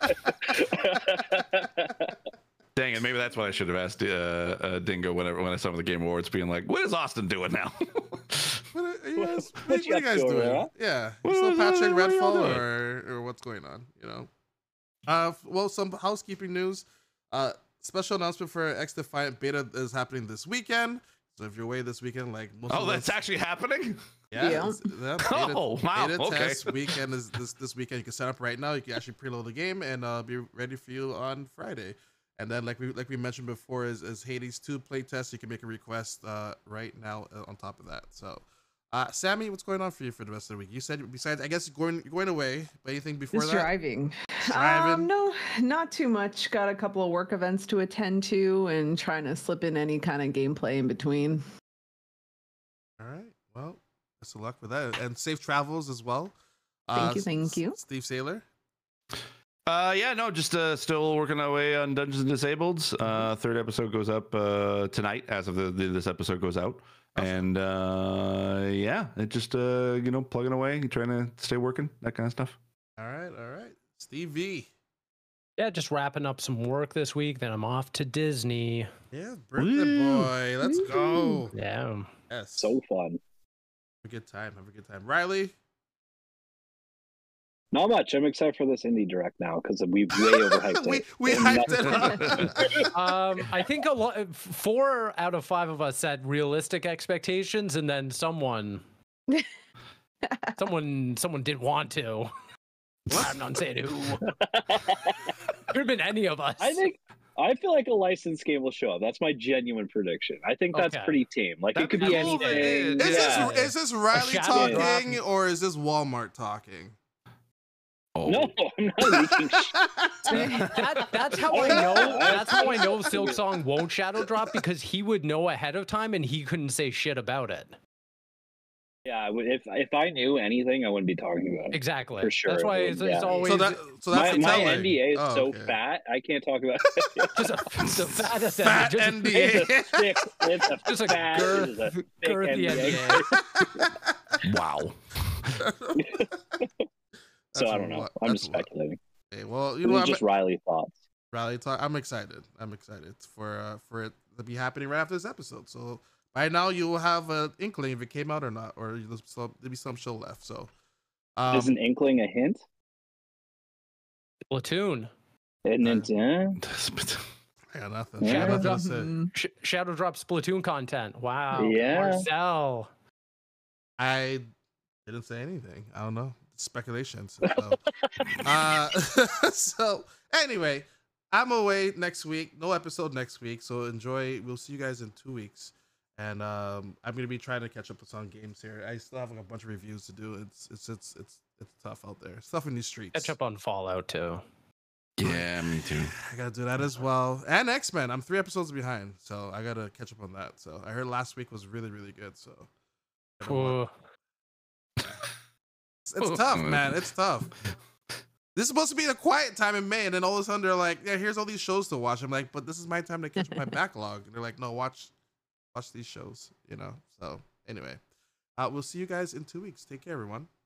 Dang it, maybe that's what I should have asked uh, uh, Dingo whenever when I saw him at the Game Awards, being like, what is Austin doing now? What are you guys, What what, you what are you up guys to over doing? there, huh? Yeah, What- still what- Patrick what are y'all Redfall, doing? or or what's going on? You know. Uh, f- well, some housekeeping news. Uh, special announcement for X Defiant beta is happening this weekend. So if you're away this weekend, like most Oh, of that's us, actually happening? yeah, Yeah. it's- yeah, beta, Oh, wow, beta okay. test weekend is this this weekend. You can sign up right now. You can actually preload the game and uh, be ready for you on Friday. And then, like we like we mentioned before, is, is Hades two playtest. You can make a request uh, right now uh, on top of that. So, uh, Sammy, what's going on for you for the rest of the week? You said besides, I guess you're going you're going away, but anything before Just that? driving. Driving? Um, no, not too much. Got a couple of work events to attend to and trying to slip in any kind of gameplay in between. All right. Well, best of luck with that, and safe travels as well. Thank you, S- thank S- you. Steve Saylor. Uh, yeah, no, just uh, still working our way on Dungeons and Disabled. Uh, third episode goes up uh, tonight, as of the, the this episode goes out, Awesome. and uh, yeah, it just uh, you know plugging away, trying to stay working, that kind of stuff. All right. All right. Steve V. yeah, just wrapping up some work this week. Then I'm off to Disney. Yeah, birthday Woo. boy. Let's go. Yeah. Yes. so fun. Have a good time. Have a good time. Riley. Not much. I'm excited for this indie direct now because we way overhyped we it. we And hyped nothing- it up. Um, I think a lot. Four out of five of us set realistic expectations, and then someone, someone, someone didn't want to. I'm not saying who. Could have been any of us. I think I feel like a licensed game will show up. That's my genuine prediction. I think that's Okay. pretty tame. Like That'd it could be be cool if it anything. is. Is Yeah. this is this Riley shadow talking drop. or is this Walmart talking? Oh. No, I'm not leaking. sh- that, that's how I know. That's how I know Silk Song won't shadow drop because he would know ahead of time and he couldn't say shit about it. Yeah, I would- if if I knew anything, I wouldn't be talking about it. Exactly. For sure That's it why would, it's, it's yeah. always so that so that's My, the my telling. N D A is Oh, so okay. fat, I can't talk about it. just a, it's the fattest Fat just, N D A. It's a thick, it's a just a fat, girth, it is a thick girthy N D A. N D A. Wow. So That's I a don't know. lot- I'm that's just a lot. speculating. Okay, well, you This know is what? just Riley thoughts. Riley talk. I'm excited. I'm excited for uh, for it to be happening right after this episode. So by now you will have an inkling if it came out or not, or there's some, there'll be some show left. So um, is an inkling a hint? Platoon. And Uh, then, I got nothing. I Yeah. got nothing to Shadow say. Mm, Sh- Shadow drop Splatoon content. Wow. Yeah. Marcel. I didn't say anything. I don't know. Speculations. So, uh, so anyway, I'm away next week. No episode next week. So enjoy. We'll see you guys in two weeks. And um, I'm gonna be trying to catch up with some games here. I still have like a bunch of reviews to do. It's it's it's it's it's tough out there. It's tough in these streets. Catch up on Fallout too. Yeah, me too. I gotta do that as well. And X-Men. I'm three episodes behind, so I gotta catch up on that. So I heard last week was really really good. So I don't want- Ooh. It's, it's tough, man. It's tough. This is supposed to be a quiet time in May, and then all of a sudden they're like, "Yeah, here's all these shows to watch." I'm like, "But this is my time to catch up my backlog." And they're like, "No, watch, watch these shows." You know. So anyway, uh, we'll see you guys in two weeks. Take care, everyone.